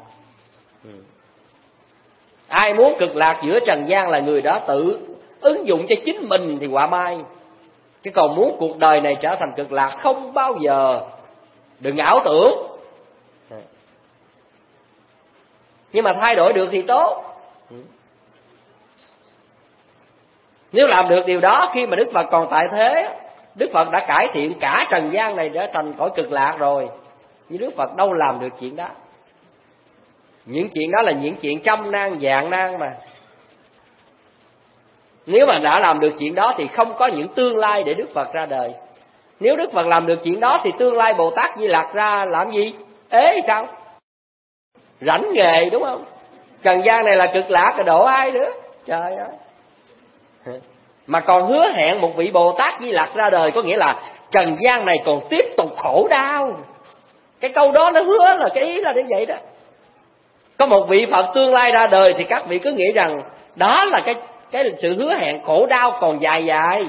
Ai muốn cực lạc giữa trần gian là người đó tự ứng dụng cho chính mình thì quả mai. Chứ còn muốn cuộc đời này trở thành cực lạc không bao giờ, đừng ảo tưởng. Nhưng mà thay đổi được thì tốt. Nếu làm được điều đó, khi mà Đức Phật còn tại thế, Đức Phật đã cải thiện cả trần gian này trở thành cõi cực lạc rồi. Nhưng Đức Phật đâu làm được chuyện đó. Những chuyện đó là những chuyện trăm nan vạn nan mà. Nếu mà đã làm được chuyện đó thì không có những tương lai để Đức Phật ra đời. Nếu Đức Phật làm được chuyện đó thì tương lai Bồ Tát Di Lặc ra làm gì? Ế sao? Rảnh nghề đúng không? Trần gian này là cực lạc rồi độ ai nữa? Trời ơi. Mà còn hứa hẹn một vị Bồ Tát Di Lặc ra đời, có nghĩa là trần gian này còn tiếp tục khổ đau. Cái câu đó nó hứa là cái ý là như vậy đó. Có một vị Phật tương lai ra đời thì các vị cứ nghĩ rằng đó là cái sự hứa hẹn khổ đau còn dài dài.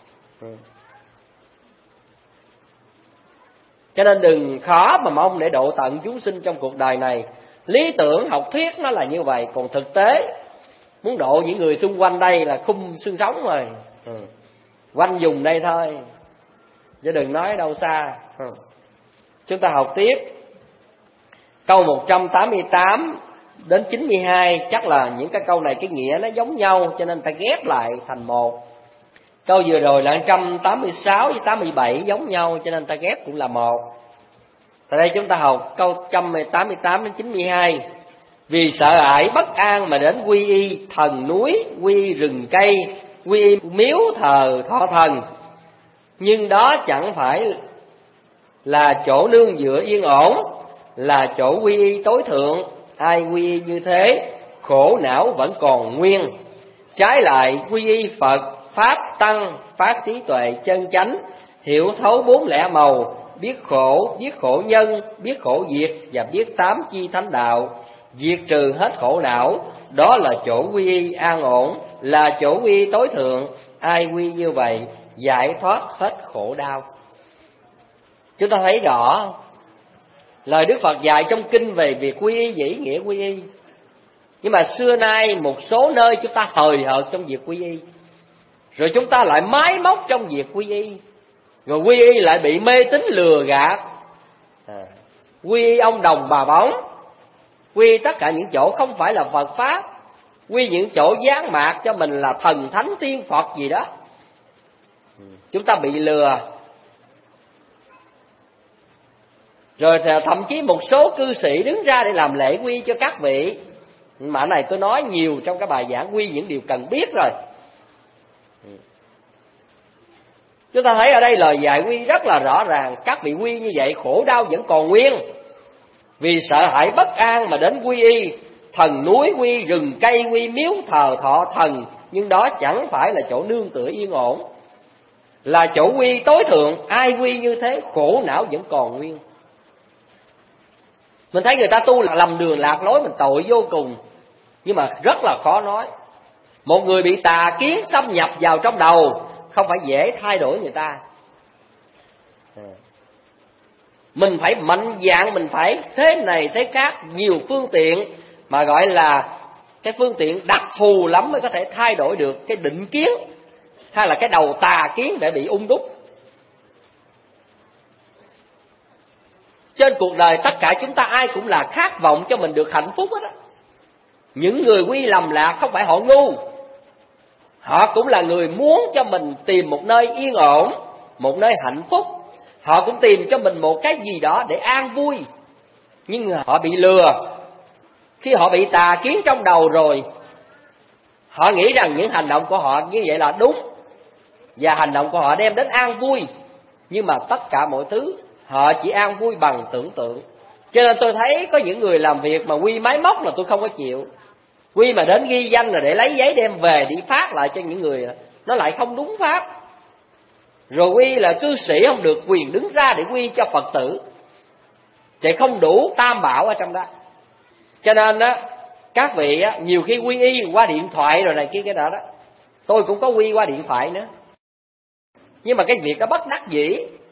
Cho nên đừng khó mà mong để độ tận chúng sinh trong cuộc đời này. Lý tưởng học thuyết nó là như vậy, còn thực tế muốn độ những người xung quanh đây là khung xương sống rồi. Quanh vùng đây thôi, chứ đừng nói đâu xa. Chúng ta học tiếp câu 188 đến 92. Chắc là những cái câu này cái nghĩa nó giống nhau, cho nên ta ghép lại thành một. Câu vừa rồi là 186 với 87 giống nhau, cho nên ta ghép cũng là một. Tại đây chúng ta học câu 188 đến 92. Vì sợ hãi bất an mà đến quy y thần núi, quy y rừng cây, quy y miếu thờ thọ thần, nhưng đó chẳng phải là chỗ nương dựa yên ổn, là chỗ quy y tối thượng. Ai quy y như thế, khổ não vẫn còn nguyên. Trái lại quy y Phật, Pháp, Tăng, phát trí tuệ chân chánh, hiểu thấu bốn lẽ màu, biết khổ nhân, biết khổ diệt, và biết tám chi thánh đạo, diệt trừ hết khổ não. Đó là chỗ quy y an ổn, là chỗ quy y tối thượng. Ai quy như vậy, giải thoát hết khổ đau. Chúng ta thấy rõ lời Đức Phật dạy trong kinh về việc quy y, dĩ nghĩa quy y. Nhưng mà xưa nay một số nơi chúng ta hời hợt trong việc quy y, rồi chúng ta lại máy móc trong việc quy y, rồi quy y lại bị mê tín lừa gạt. Quy y ông đồng bà bóng, quy y tất cả những chỗ không phải là Phật Pháp, quy những chỗ dán mạc cho mình là thần thánh tiên Phật gì đó. Chúng ta bị lừa. Rồi thậm chí một số cư sĩ đứng ra để làm lễ quy cho các vị. Mà này tôi nói nhiều trong cái bài giảng quy những điều cần biết rồi. Chúng ta thấy ở đây lời dạy quy rất là rõ ràng. Các vị quy như vậy khổ đau vẫn còn nguyên. Vì sợ hãi bất an mà đến quy y thần núi, quy rừng cây, quy miếu thờ thọ thần, nhưng đó chẳng phải là chỗ nương tựa yên ổn, là chỗ quy tối thượng. Ai quy như thế, khổ não vẫn còn nguyên. Mình thấy người ta tu là lầm đường lạc lối, mình tội vô cùng. Nhưng mà rất là khó nói. Một người bị tà kiến xâm nhập vào trong đầu không phải dễ thay đổi người ta. Mình phải mạnh dạn, mình phải thế này thế khác, nhiều phương tiện mà gọi là cái phương tiện đặc thù lắm mới có thể thay đổi được cái định kiến hay là cái đầu tà kiến để bị ung đúc. Trên cuộc đời tất cả chúng ta ai cũng là khát vọng cho mình được hạnh phúc hết á. Những người quy lầm lạc không phải họ ngu, họ cũng là người muốn cho mình tìm một nơi yên ổn, một nơi hạnh phúc. Họ cũng tìm cho mình một cái gì đó để an vui. Nhưng họ bị lừa. Khi họ bị tà kiến trong đầu rồi, họ nghĩ rằng những hành động của họ như vậy là đúng, và hành động của họ đem đến an vui. Nhưng mà tất cả mọi thứ họ chỉ an vui bằng tưởng tượng. Cho nên tôi thấy có những người làm việc mà quy máy móc là tôi không có chịu. Quy mà đến ghi danh là để lấy giấy đem về đi phát lại cho những người, nó lại không đúng pháp. Rồi quy là cư sĩ không được quyền đứng ra để quy cho Phật tử, thì không đủ tam bảo ở trong đó. Cho nên á, các vị á, nhiều khi quy y qua điện thoại rồi này kia cái đó đó. Tôi cũng có quy qua điện thoại nữa. Nhưng mà cái việc đó bất đắc dĩ.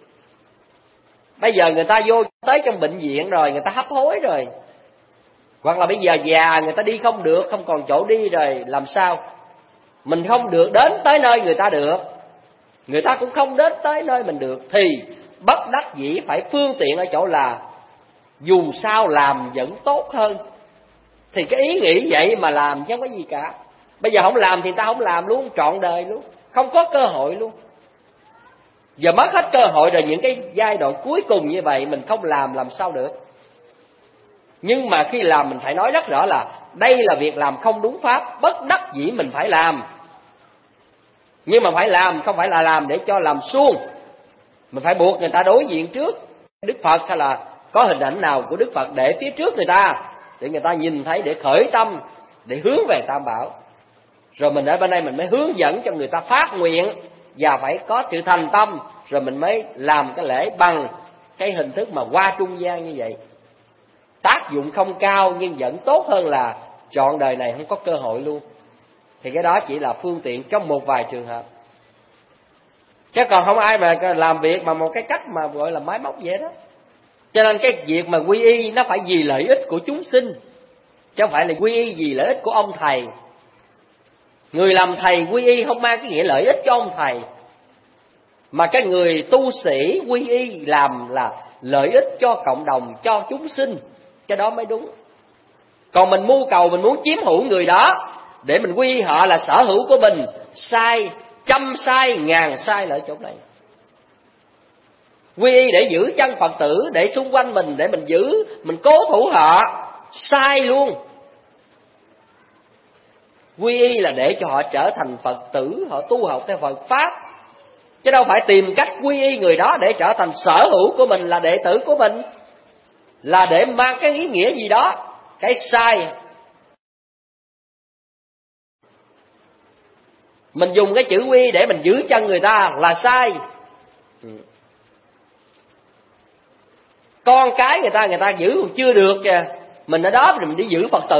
Bây giờ người ta vô tới trong bệnh viện rồi, người ta hấp hối rồi. Hoặc là bây giờ già người ta đi không được, không còn chỗ đi rồi, làm sao? Mình không được đến tới nơi người ta được, người ta cũng không đến tới nơi mình được, thì bất đắc dĩ phải phương tiện ở chỗ là dù sao làm vẫn tốt hơn. Thì cái ý nghĩ vậy mà làm chứ không có gì cả. Bây giờ không làm thì ta không làm luôn, trọn đời luôn, không có cơ hội luôn. Giờ mất hết cơ hội rồi, những cái giai đoạn cuối cùng như vậy mình không làm sao được. Nhưng mà khi làm mình phải nói rất rõ là đây là việc làm không đúng pháp, bất đắc dĩ mình phải làm. Nhưng mà phải làm không phải là làm để cho làm suông. Mình phải buộc người ta đối diện trước Đức Phật, hay là có hình ảnh nào của Đức Phật để phía trước người ta, để người ta nhìn thấy, để khởi tâm, để hướng về Tam Bảo. Rồi mình ở bên đây mình mới hướng dẫn cho người ta phát nguyện, và phải có sự thành tâm, rồi mình mới làm cái lễ bằng cái hình thức mà qua trung gian như vậy. Tác dụng không cao nhưng vẫn tốt hơn là trọn đời này không có cơ hội luôn. Thì cái đó chỉ là phương tiện trong một vài trường hợp, chứ còn không ai mà làm việc mà một cái cách mà gọi là máy móc vậy đó. Cho nên cái việc mà quy y nó phải vì lợi ích của chúng sinh, chứ không phải là quy y vì lợi ích của ông thầy. Người làm thầy quy y không mang cái nghĩa lợi ích cho ông thầy, mà cái người tu sĩ quy y làm là lợi ích cho cộng đồng, cho chúng sinh, cái đó mới đúng. Còn mình mưu cầu, mình muốn chiếm hữu người đó để mình quy y họ là sở hữu của mình, sai, trăm sai, ngàn sai là ở chỗ này. Quy y để giữ chân Phật tử, để xung quanh mình, để mình giữ, mình cố thủ họ, sai luôn. Quy y là để cho họ trở thành Phật tử, họ tu học theo Phật Pháp, chứ đâu phải tìm cách quy y người đó để trở thành sở hữu của mình, là đệ tử của mình, là để mang cái ý nghĩa gì đó. Cái sai, mình dùng cái chữ quy để mình giữ chân người ta là sai. Con cái người ta giữ còn chưa được kìa, mình ở đó mình đi giữ Phật tử.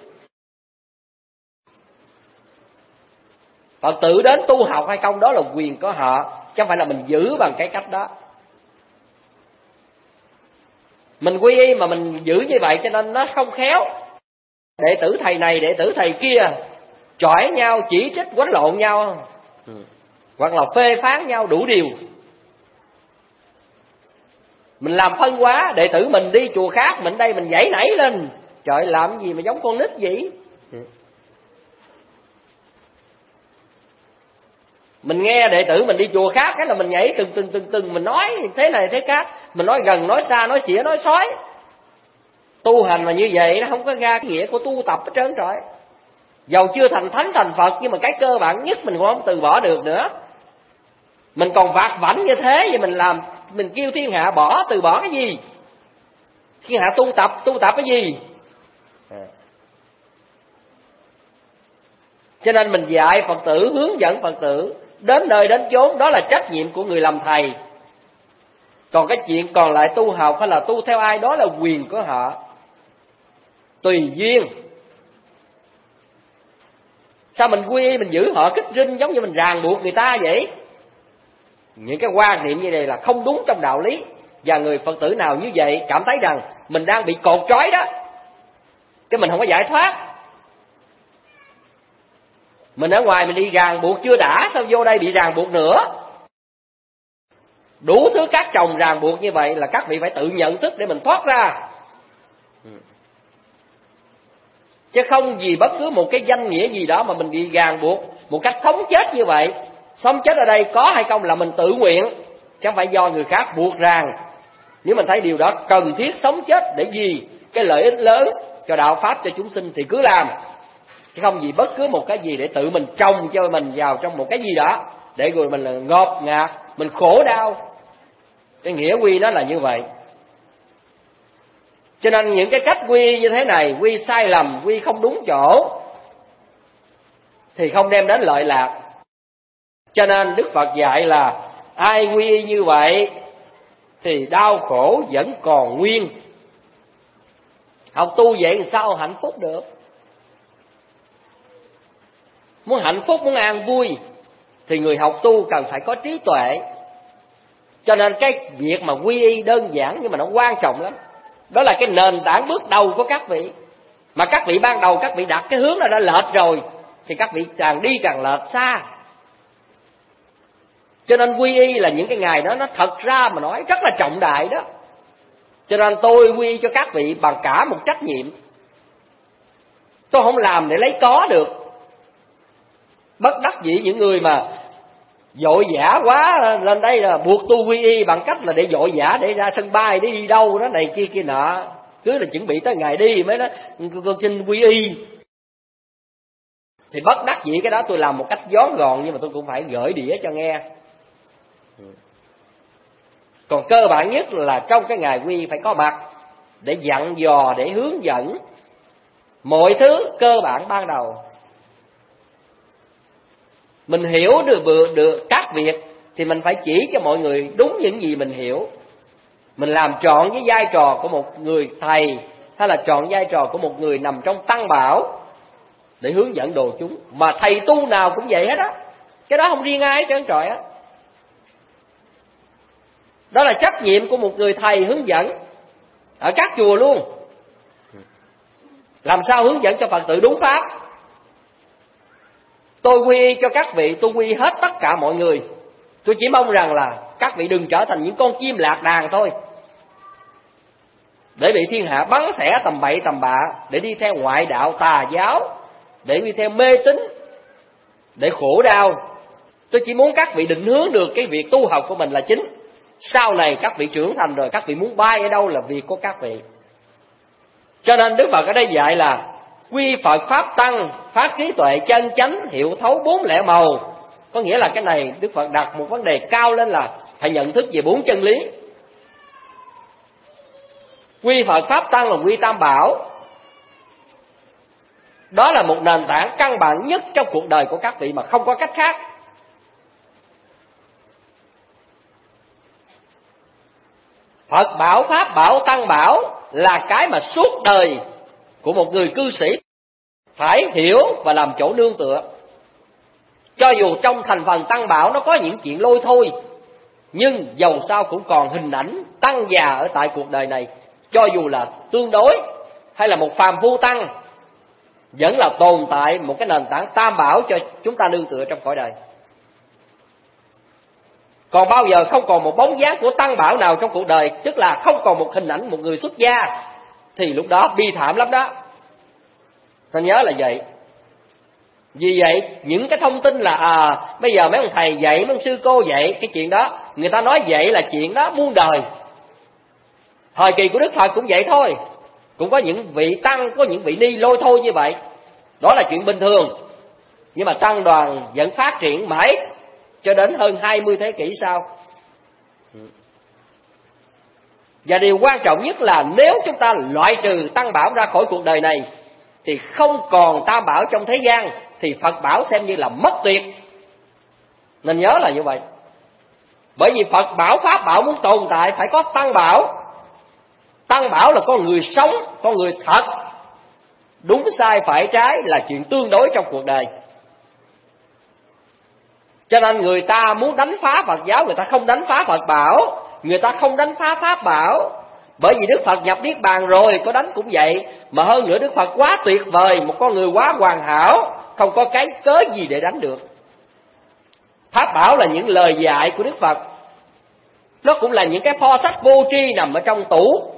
Phật tử đến tu học hay không đó là quyền của họ, chứ không phải là mình giữ bằng cái cách đó. Mình quy y mà mình giữ như vậy cho nên nó không khéo. Đệ tử thầy này, đệ tử thầy kia chọi nhau, chỉ trích, quánh lộn nhau, hoặc là phê phán nhau đủ điều. Mình làm phân hóa, đệ tử mình đi chùa khác, mình đây mình nhảy nảy lên, trời làm gì mà giống con nít vậy. Mình nghe đệ tử mình đi chùa khác cái là mình nhảy từng, mình nói thế này thế khác, mình nói gần nói xa, nói xỉa nói xói. Tu hành mà như vậy nó không có ra cái nghĩa của tu tập hết trơn rồi. Dầu chưa thành thánh thành Phật, nhưng mà cái cơ bản nhất mình cũng không từ bỏ được nữa. Mình còn vặt vãnh như thế, vậy mình làm, mình kêu thiên hạ bỏ, từ bỏ cái gì? Thiên hạ tu tập cái gì? Cho nên mình dạy Phật tử, hướng dẫn Phật tử đến nơi đến chốn, đó là trách nhiệm của người làm thầy. Còn cái chuyện còn lại tu học hay là tu theo ai đó là quyền của họ, tùy duyên. Sao mình quy y mình giữ họ kích rinh giống như mình ràng buộc người ta vậy? Những cái quan niệm như này là không đúng trong đạo lý. Và người Phật tử nào như vậy cảm thấy rằng mình đang bị cột trói đó, chứ mình không có giải thoát. Mình ở ngoài mình đi ràng buộc chưa đã, sao vô đây bị ràng buộc nữa? Đủ thứ các chồng ràng buộc như vậy là các vị phải tự nhận thức để mình thoát ra. Chứ không vì bất cứ một cái danh nghĩa gì đó mà mình bị ràng buộc một cách sống chết như vậy. Sống chết ở đây có hay không là mình tự nguyện, chứ không phải do người khác buộc ràng. Nếu mình thấy điều đó cần thiết sống chết để vì cái lợi ích lớn cho đạo Pháp, cho chúng sinh thì cứ làm. Chứ không vì bất cứ một cái gì để tự mình trồng cho mình vào trong một cái gì đó, để rồi mình là ngột ngạt, mình khổ đau. Cái nghĩa quy nó là như vậy. Cho nên những cái cách quy như thế này, quy sai lầm, quy không đúng chỗ thì không đem đến lợi lạc. Cho nên Đức Phật dạy là ai quy y như vậy thì đau khổ vẫn còn nguyên. Học tu vậy thì sao hạnh phúc được? Muốn hạnh phúc, muốn an vui thì người học tu cần phải có trí tuệ. Cho nên cái việc mà quy y đơn giản nhưng mà nó quan trọng lắm. Đó là cái nền tảng bước đầu của các vị. Mà các vị ban đầu các vị đặt cái hướng là đã lệch rồi thì các vị càng đi càng lệch xa. Cho nên quy y là những cái ngày đó nó thật ra mà nói rất là trọng đại đó. Cho nên tôi quy y cho các vị bằng cả một trách nhiệm. Tôi không làm để lấy có được. Bất đắc dĩ những người mà vội vã quá lên đây là buộc tôi quy y bằng cách là để vội vã để ra sân bay để đi đâu đó này kia kia nọ, cứ là chuẩn bị tới ngày đi mới nói con xin quy y. Thì bất đắc dĩ cái đó tôi làm một cách gión gọn, nhưng mà tôi cũng phải gửi đĩa cho nghe. Còn cơ bản nhất là trong cái ngày quy phải có mặt để dặn dò, để hướng dẫn mọi thứ cơ bản ban đầu. Mình hiểu được các việc thì mình phải chỉ cho mọi người đúng những gì mình hiểu. Mình làm trọn với vai trò của một người thầy, hay là trọn vai trò của một người nằm trong tăng bảo để hướng dẫn đồ chúng. Mà thầy tu nào cũng vậy hết á, cái đó không riêng ai hết trơn trọi á. Đó là trách nhiệm của một người thầy hướng dẫn ở các chùa luôn. Làm sao hướng dẫn cho Phật tử đúng pháp. Tôi quy y cho các vị, tôi quy y hết tất cả mọi người. Tôi chỉ mong rằng là các vị đừng trở thành những con chim lạc đàn thôi, để bị thiên hạ bắn xẻ tầm bậy tầm bạ, để đi theo ngoại đạo tà giáo, để đi theo mê tín, để khổ đau. Tôi chỉ muốn các vị định hướng được cái việc tu học của mình là chính. Sau này các vị trưởng thành rồi, các vị muốn bay ở đâu là việc của các vị. Cho nên Đức Phật ở đây dạy là quy Phật Pháp Tăng, phát trí tuệ chân chánh, hiểu thấu bốn lẽ màu. Có nghĩa là cái này Đức Phật đặt một vấn đề cao lên là phải nhận thức về bốn chân lý. Quy Phật Pháp Tăng là quy Tam Bảo. Đó là một nền tảng căn bản nhất trong cuộc đời của các vị mà không có cách khác. Phật bảo, Pháp bảo, Tăng bảo là cái mà suốt đời của một người cư sĩ phải hiểu và làm chỗ nương tựa. Cho dù trong thành phần Tăng bảo nó có những chuyện lôi thôi, nhưng dầu sao cũng còn hình ảnh tăng già ở tại cuộc đời này. Cho dù là tương đối hay là một phàm phu tăng, vẫn là tồn tại một cái nền tảng Tam bảo cho chúng ta nương tựa trong cõi đời. Còn bao giờ không còn một bóng dáng của Tăng bảo nào trong cuộc đời, tức là không còn một hình ảnh một người xuất gia, thì lúc đó bi thảm lắm đó. Ta nhớ là vậy. Vì vậy những cái thông tin là bây giờ mấy ông thầy dạy, mấy ông sư cô dạy, cái chuyện đó người ta nói vậy là chuyện đó muôn đời. Thời kỳ của Đức Phật cũng vậy thôi, cũng có những vị tăng, có những vị ni lôi thôi như vậy. Đó là chuyện bình thường. Nhưng mà tăng đoàn vẫn phát triển mãi cho đến hơn 20 thế kỷ sau. Và điều quan trọng nhất là nếu chúng ta loại trừ Tăng bảo ra khỏi cuộc đời này thì không còn Tam bảo trong thế gian, thì Phật bảo xem như là mất tuyệt. Nên nhớ là như vậy. Bởi vì Phật bảo, Pháp bảo muốn tồn tại phải có Tăng bảo. Tăng bảo là con người sống, con người thật. Đúng sai phải trái là chuyện tương đối trong cuộc đời. Cho nên người ta muốn đánh phá Phật giáo, người ta không đánh phá Phật bảo, người ta không đánh phá Pháp bảo. Bởi vì Đức Phật nhập Niết Bàn rồi, có đánh cũng vậy. Mà hơn nữa Đức Phật quá tuyệt vời, một con người quá hoàn hảo, không có cái cớ gì để đánh được. Pháp bảo là những lời dạy của Đức Phật, nó cũng là những cái pho sách vô tri nằm ở trong tủ.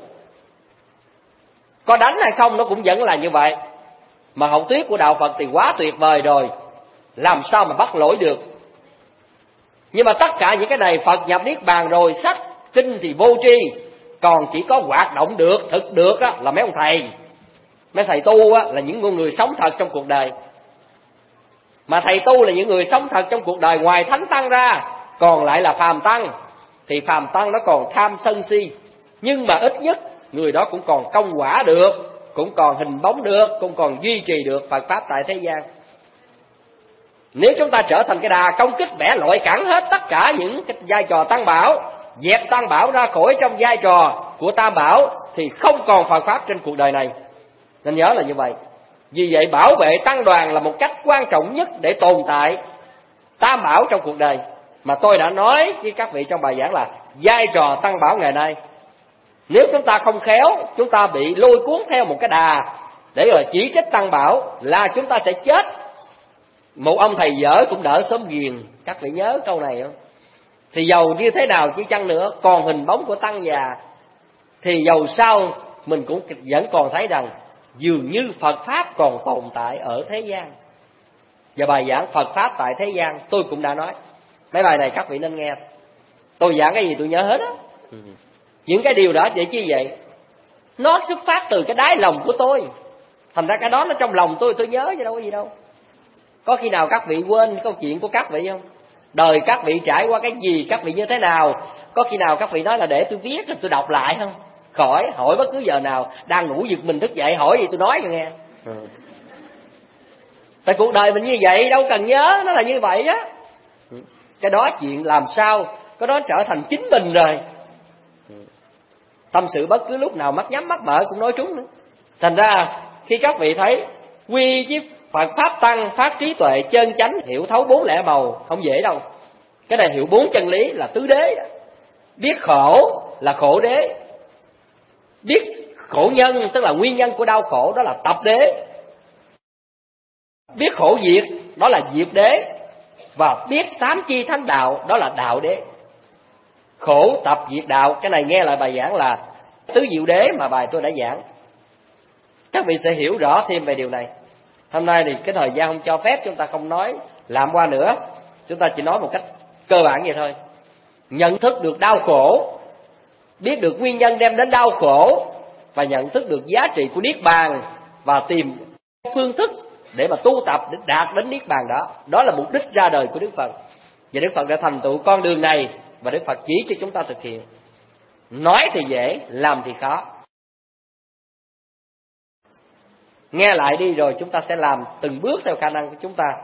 Có đánh hay không nó cũng vẫn là như vậy. Mà học thuyết của đạo Phật thì quá tuyệt vời rồi, làm sao mà bắt lỗi được. Nhưng mà tất cả những cái này Phật nhập Niết Bàn rồi, sách kinh thì vô tri, còn chỉ có hoạt động được, thực được đó, là mấy ông thầy. Mấy thầy tu á, là những người sống thật trong cuộc đời. Mà thầy tu là những người sống thật trong cuộc đời. Ngoài thánh tăng ra còn lại là phàm tăng. Thì phàm tăng nó còn tham sân si, nhưng mà ít nhất người đó cũng còn công quả được, cũng còn hình bóng được, cũng còn duy trì được Phật Pháp tại thế gian. Nếu chúng ta trở thành cái đà công kích bẻ loại cản hết tất cả những cái vai trò tăng bảo, dẹp tăng bảo ra khỏi trong vai trò của tam bảo, thì không còn Phật Pháp trên cuộc đời này. Nên nhớ là như vậy. Vì vậy bảo vệ tăng đoàn là một cách quan trọng nhất để tồn tại tam bảo trong cuộc đời. Mà tôi đã nói với các vị trong bài giảng là vai trò tăng bảo ngày nay, nếu chúng ta không khéo, chúng ta bị lôi cuốn theo một cái đà để rồi chỉ trích tăng bảo, là chúng ta sẽ chết. Một ông thầy dở cũng đỡ sớm ghiền. Các vị nhớ câu này không? Thì dầu như thế nào chỉ chăng nữa, còn hình bóng của tăng già, thì dầu sao mình cũng vẫn còn thấy rằng dường như Phật Pháp còn tồn tại ở thế gian. Và bài giảng Phật Pháp tại thế gian tôi cũng đã nói. Mấy bài này các vị nên nghe. Tôi giảng cái gì tôi nhớ hết á. Những cái điều đó để chi vậy? Nó xuất phát từ cái đáy lòng của tôi. Thành ra cái đó nó trong lòng tôi nhớ chứ đâu có gì đâu. Có khi nào các vị quên câu chuyện của các vị không? Đời các vị trải qua cái gì, các vị như thế nào? Có khi nào các vị nói là để tôi viết rồi tôi đọc lại không? Khỏi, hỏi bất cứ giờ nào đang ngủ giật mình thức dậy hỏi gì tôi nói cho nghe. Tại cuộc đời mình như vậy, đâu cần nhớ, nó là như vậy á. Cái đó chuyện làm sao cái đó trở thành chính mình rồi. Tâm sự bất cứ lúc nào mắt nhắm mắt mở cũng nói trúng nữa. Thành ra khi các vị thấy quy với Phật Pháp tăng phát trí tuệ chân chánh, hiểu thấu bốn lẽ màu, không dễ đâu. Cái này hiểu bốn chân lý là tứ đế. Biết khổ là khổ đế, biết khổ nhân tức là nguyên nhân của đau khổ, đó là tập đế. Biết khổ diệt, đó là diệt đế. Và biết tám chi thánh đạo, đó là đạo đế. Khổ tập diệt đạo. Cái này nghe lại bài giảng là tứ diệu đế mà bài tôi đã giảng. Các vị sẽ hiểu rõ thêm về điều này. Hôm nay thì cái thời gian không cho phép, chúng ta không nói làm qua nữa. Chúng ta chỉ nói một cách cơ bản vậy thôi. Nhận thức được đau khổ, biết được nguyên nhân đem đến đau khổ, và nhận thức được giá trị của Niết Bàn, và tìm phương thức để mà tu tập để đạt đến Niết Bàn đó. Đó là mục đích ra đời của Đức Phật. Và Đức Phật đã thành tựu con đường này, và Đức Phật chỉ cho chúng ta thực hiện. Nói thì dễ, làm thì khó. Nghe lại đi rồi chúng ta sẽ làm từng bước theo khả năng của chúng ta.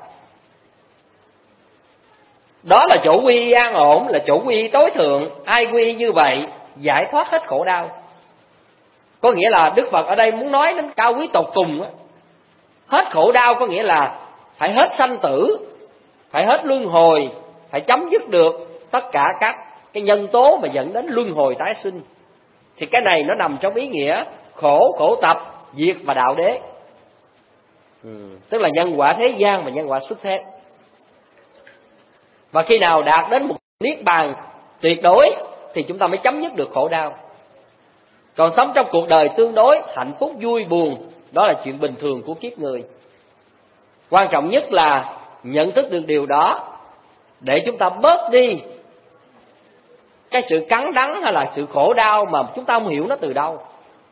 Đó là chỗ quy y an ổn, là chỗ quy y tối thượng. Ai quy y như vậy giải thoát hết khổ đau. Có nghĩa là Đức Phật ở đây muốn nói đến cao quý tột cùng. Hết khổ đau có nghĩa là phải hết sanh tử, phải hết luân hồi, phải chấm dứt được tất cả các cái nhân tố mà dẫn đến luân hồi tái sinh. Thì cái này nó nằm trong ý nghĩa khổ, khổ tập, diệt và đạo đế. Tức là nhân quả thế gian và nhân quả xuất thế. Và khi nào đạt đến một Niết Bàn tuyệt đối thì chúng ta mới chấm dứt được khổ đau. Còn sống trong cuộc đời tương đối, hạnh phúc vui buồn, đó là chuyện bình thường của kiếp người. Quan trọng nhất là nhận thức được điều đó để chúng ta bớt đi cái sự cắn đắng hay là sự khổ đau mà chúng ta không hiểu nó từ đâu.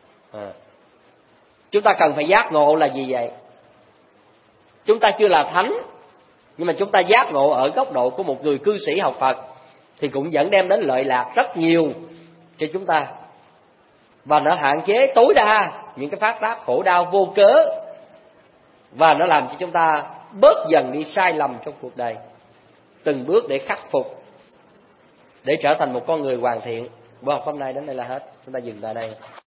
Chúng ta cần phải giác ngộ là gì vậy? Chúng ta chưa là thánh, nhưng mà chúng ta giác ngộ ở góc độ của một người cư sĩ học Phật thì cũng vẫn đem đến lợi lạc rất nhiều cho chúng ta. Và nó hạn chế tối đa những cái phát tác khổ đau vô cớ, và nó làm cho chúng ta bớt dần đi sai lầm trong cuộc đời, từng bước để khắc phục, để trở thành một con người hoàn thiện. Buổi học hôm nay đến đây là hết. Chúng ta dừng tại đây.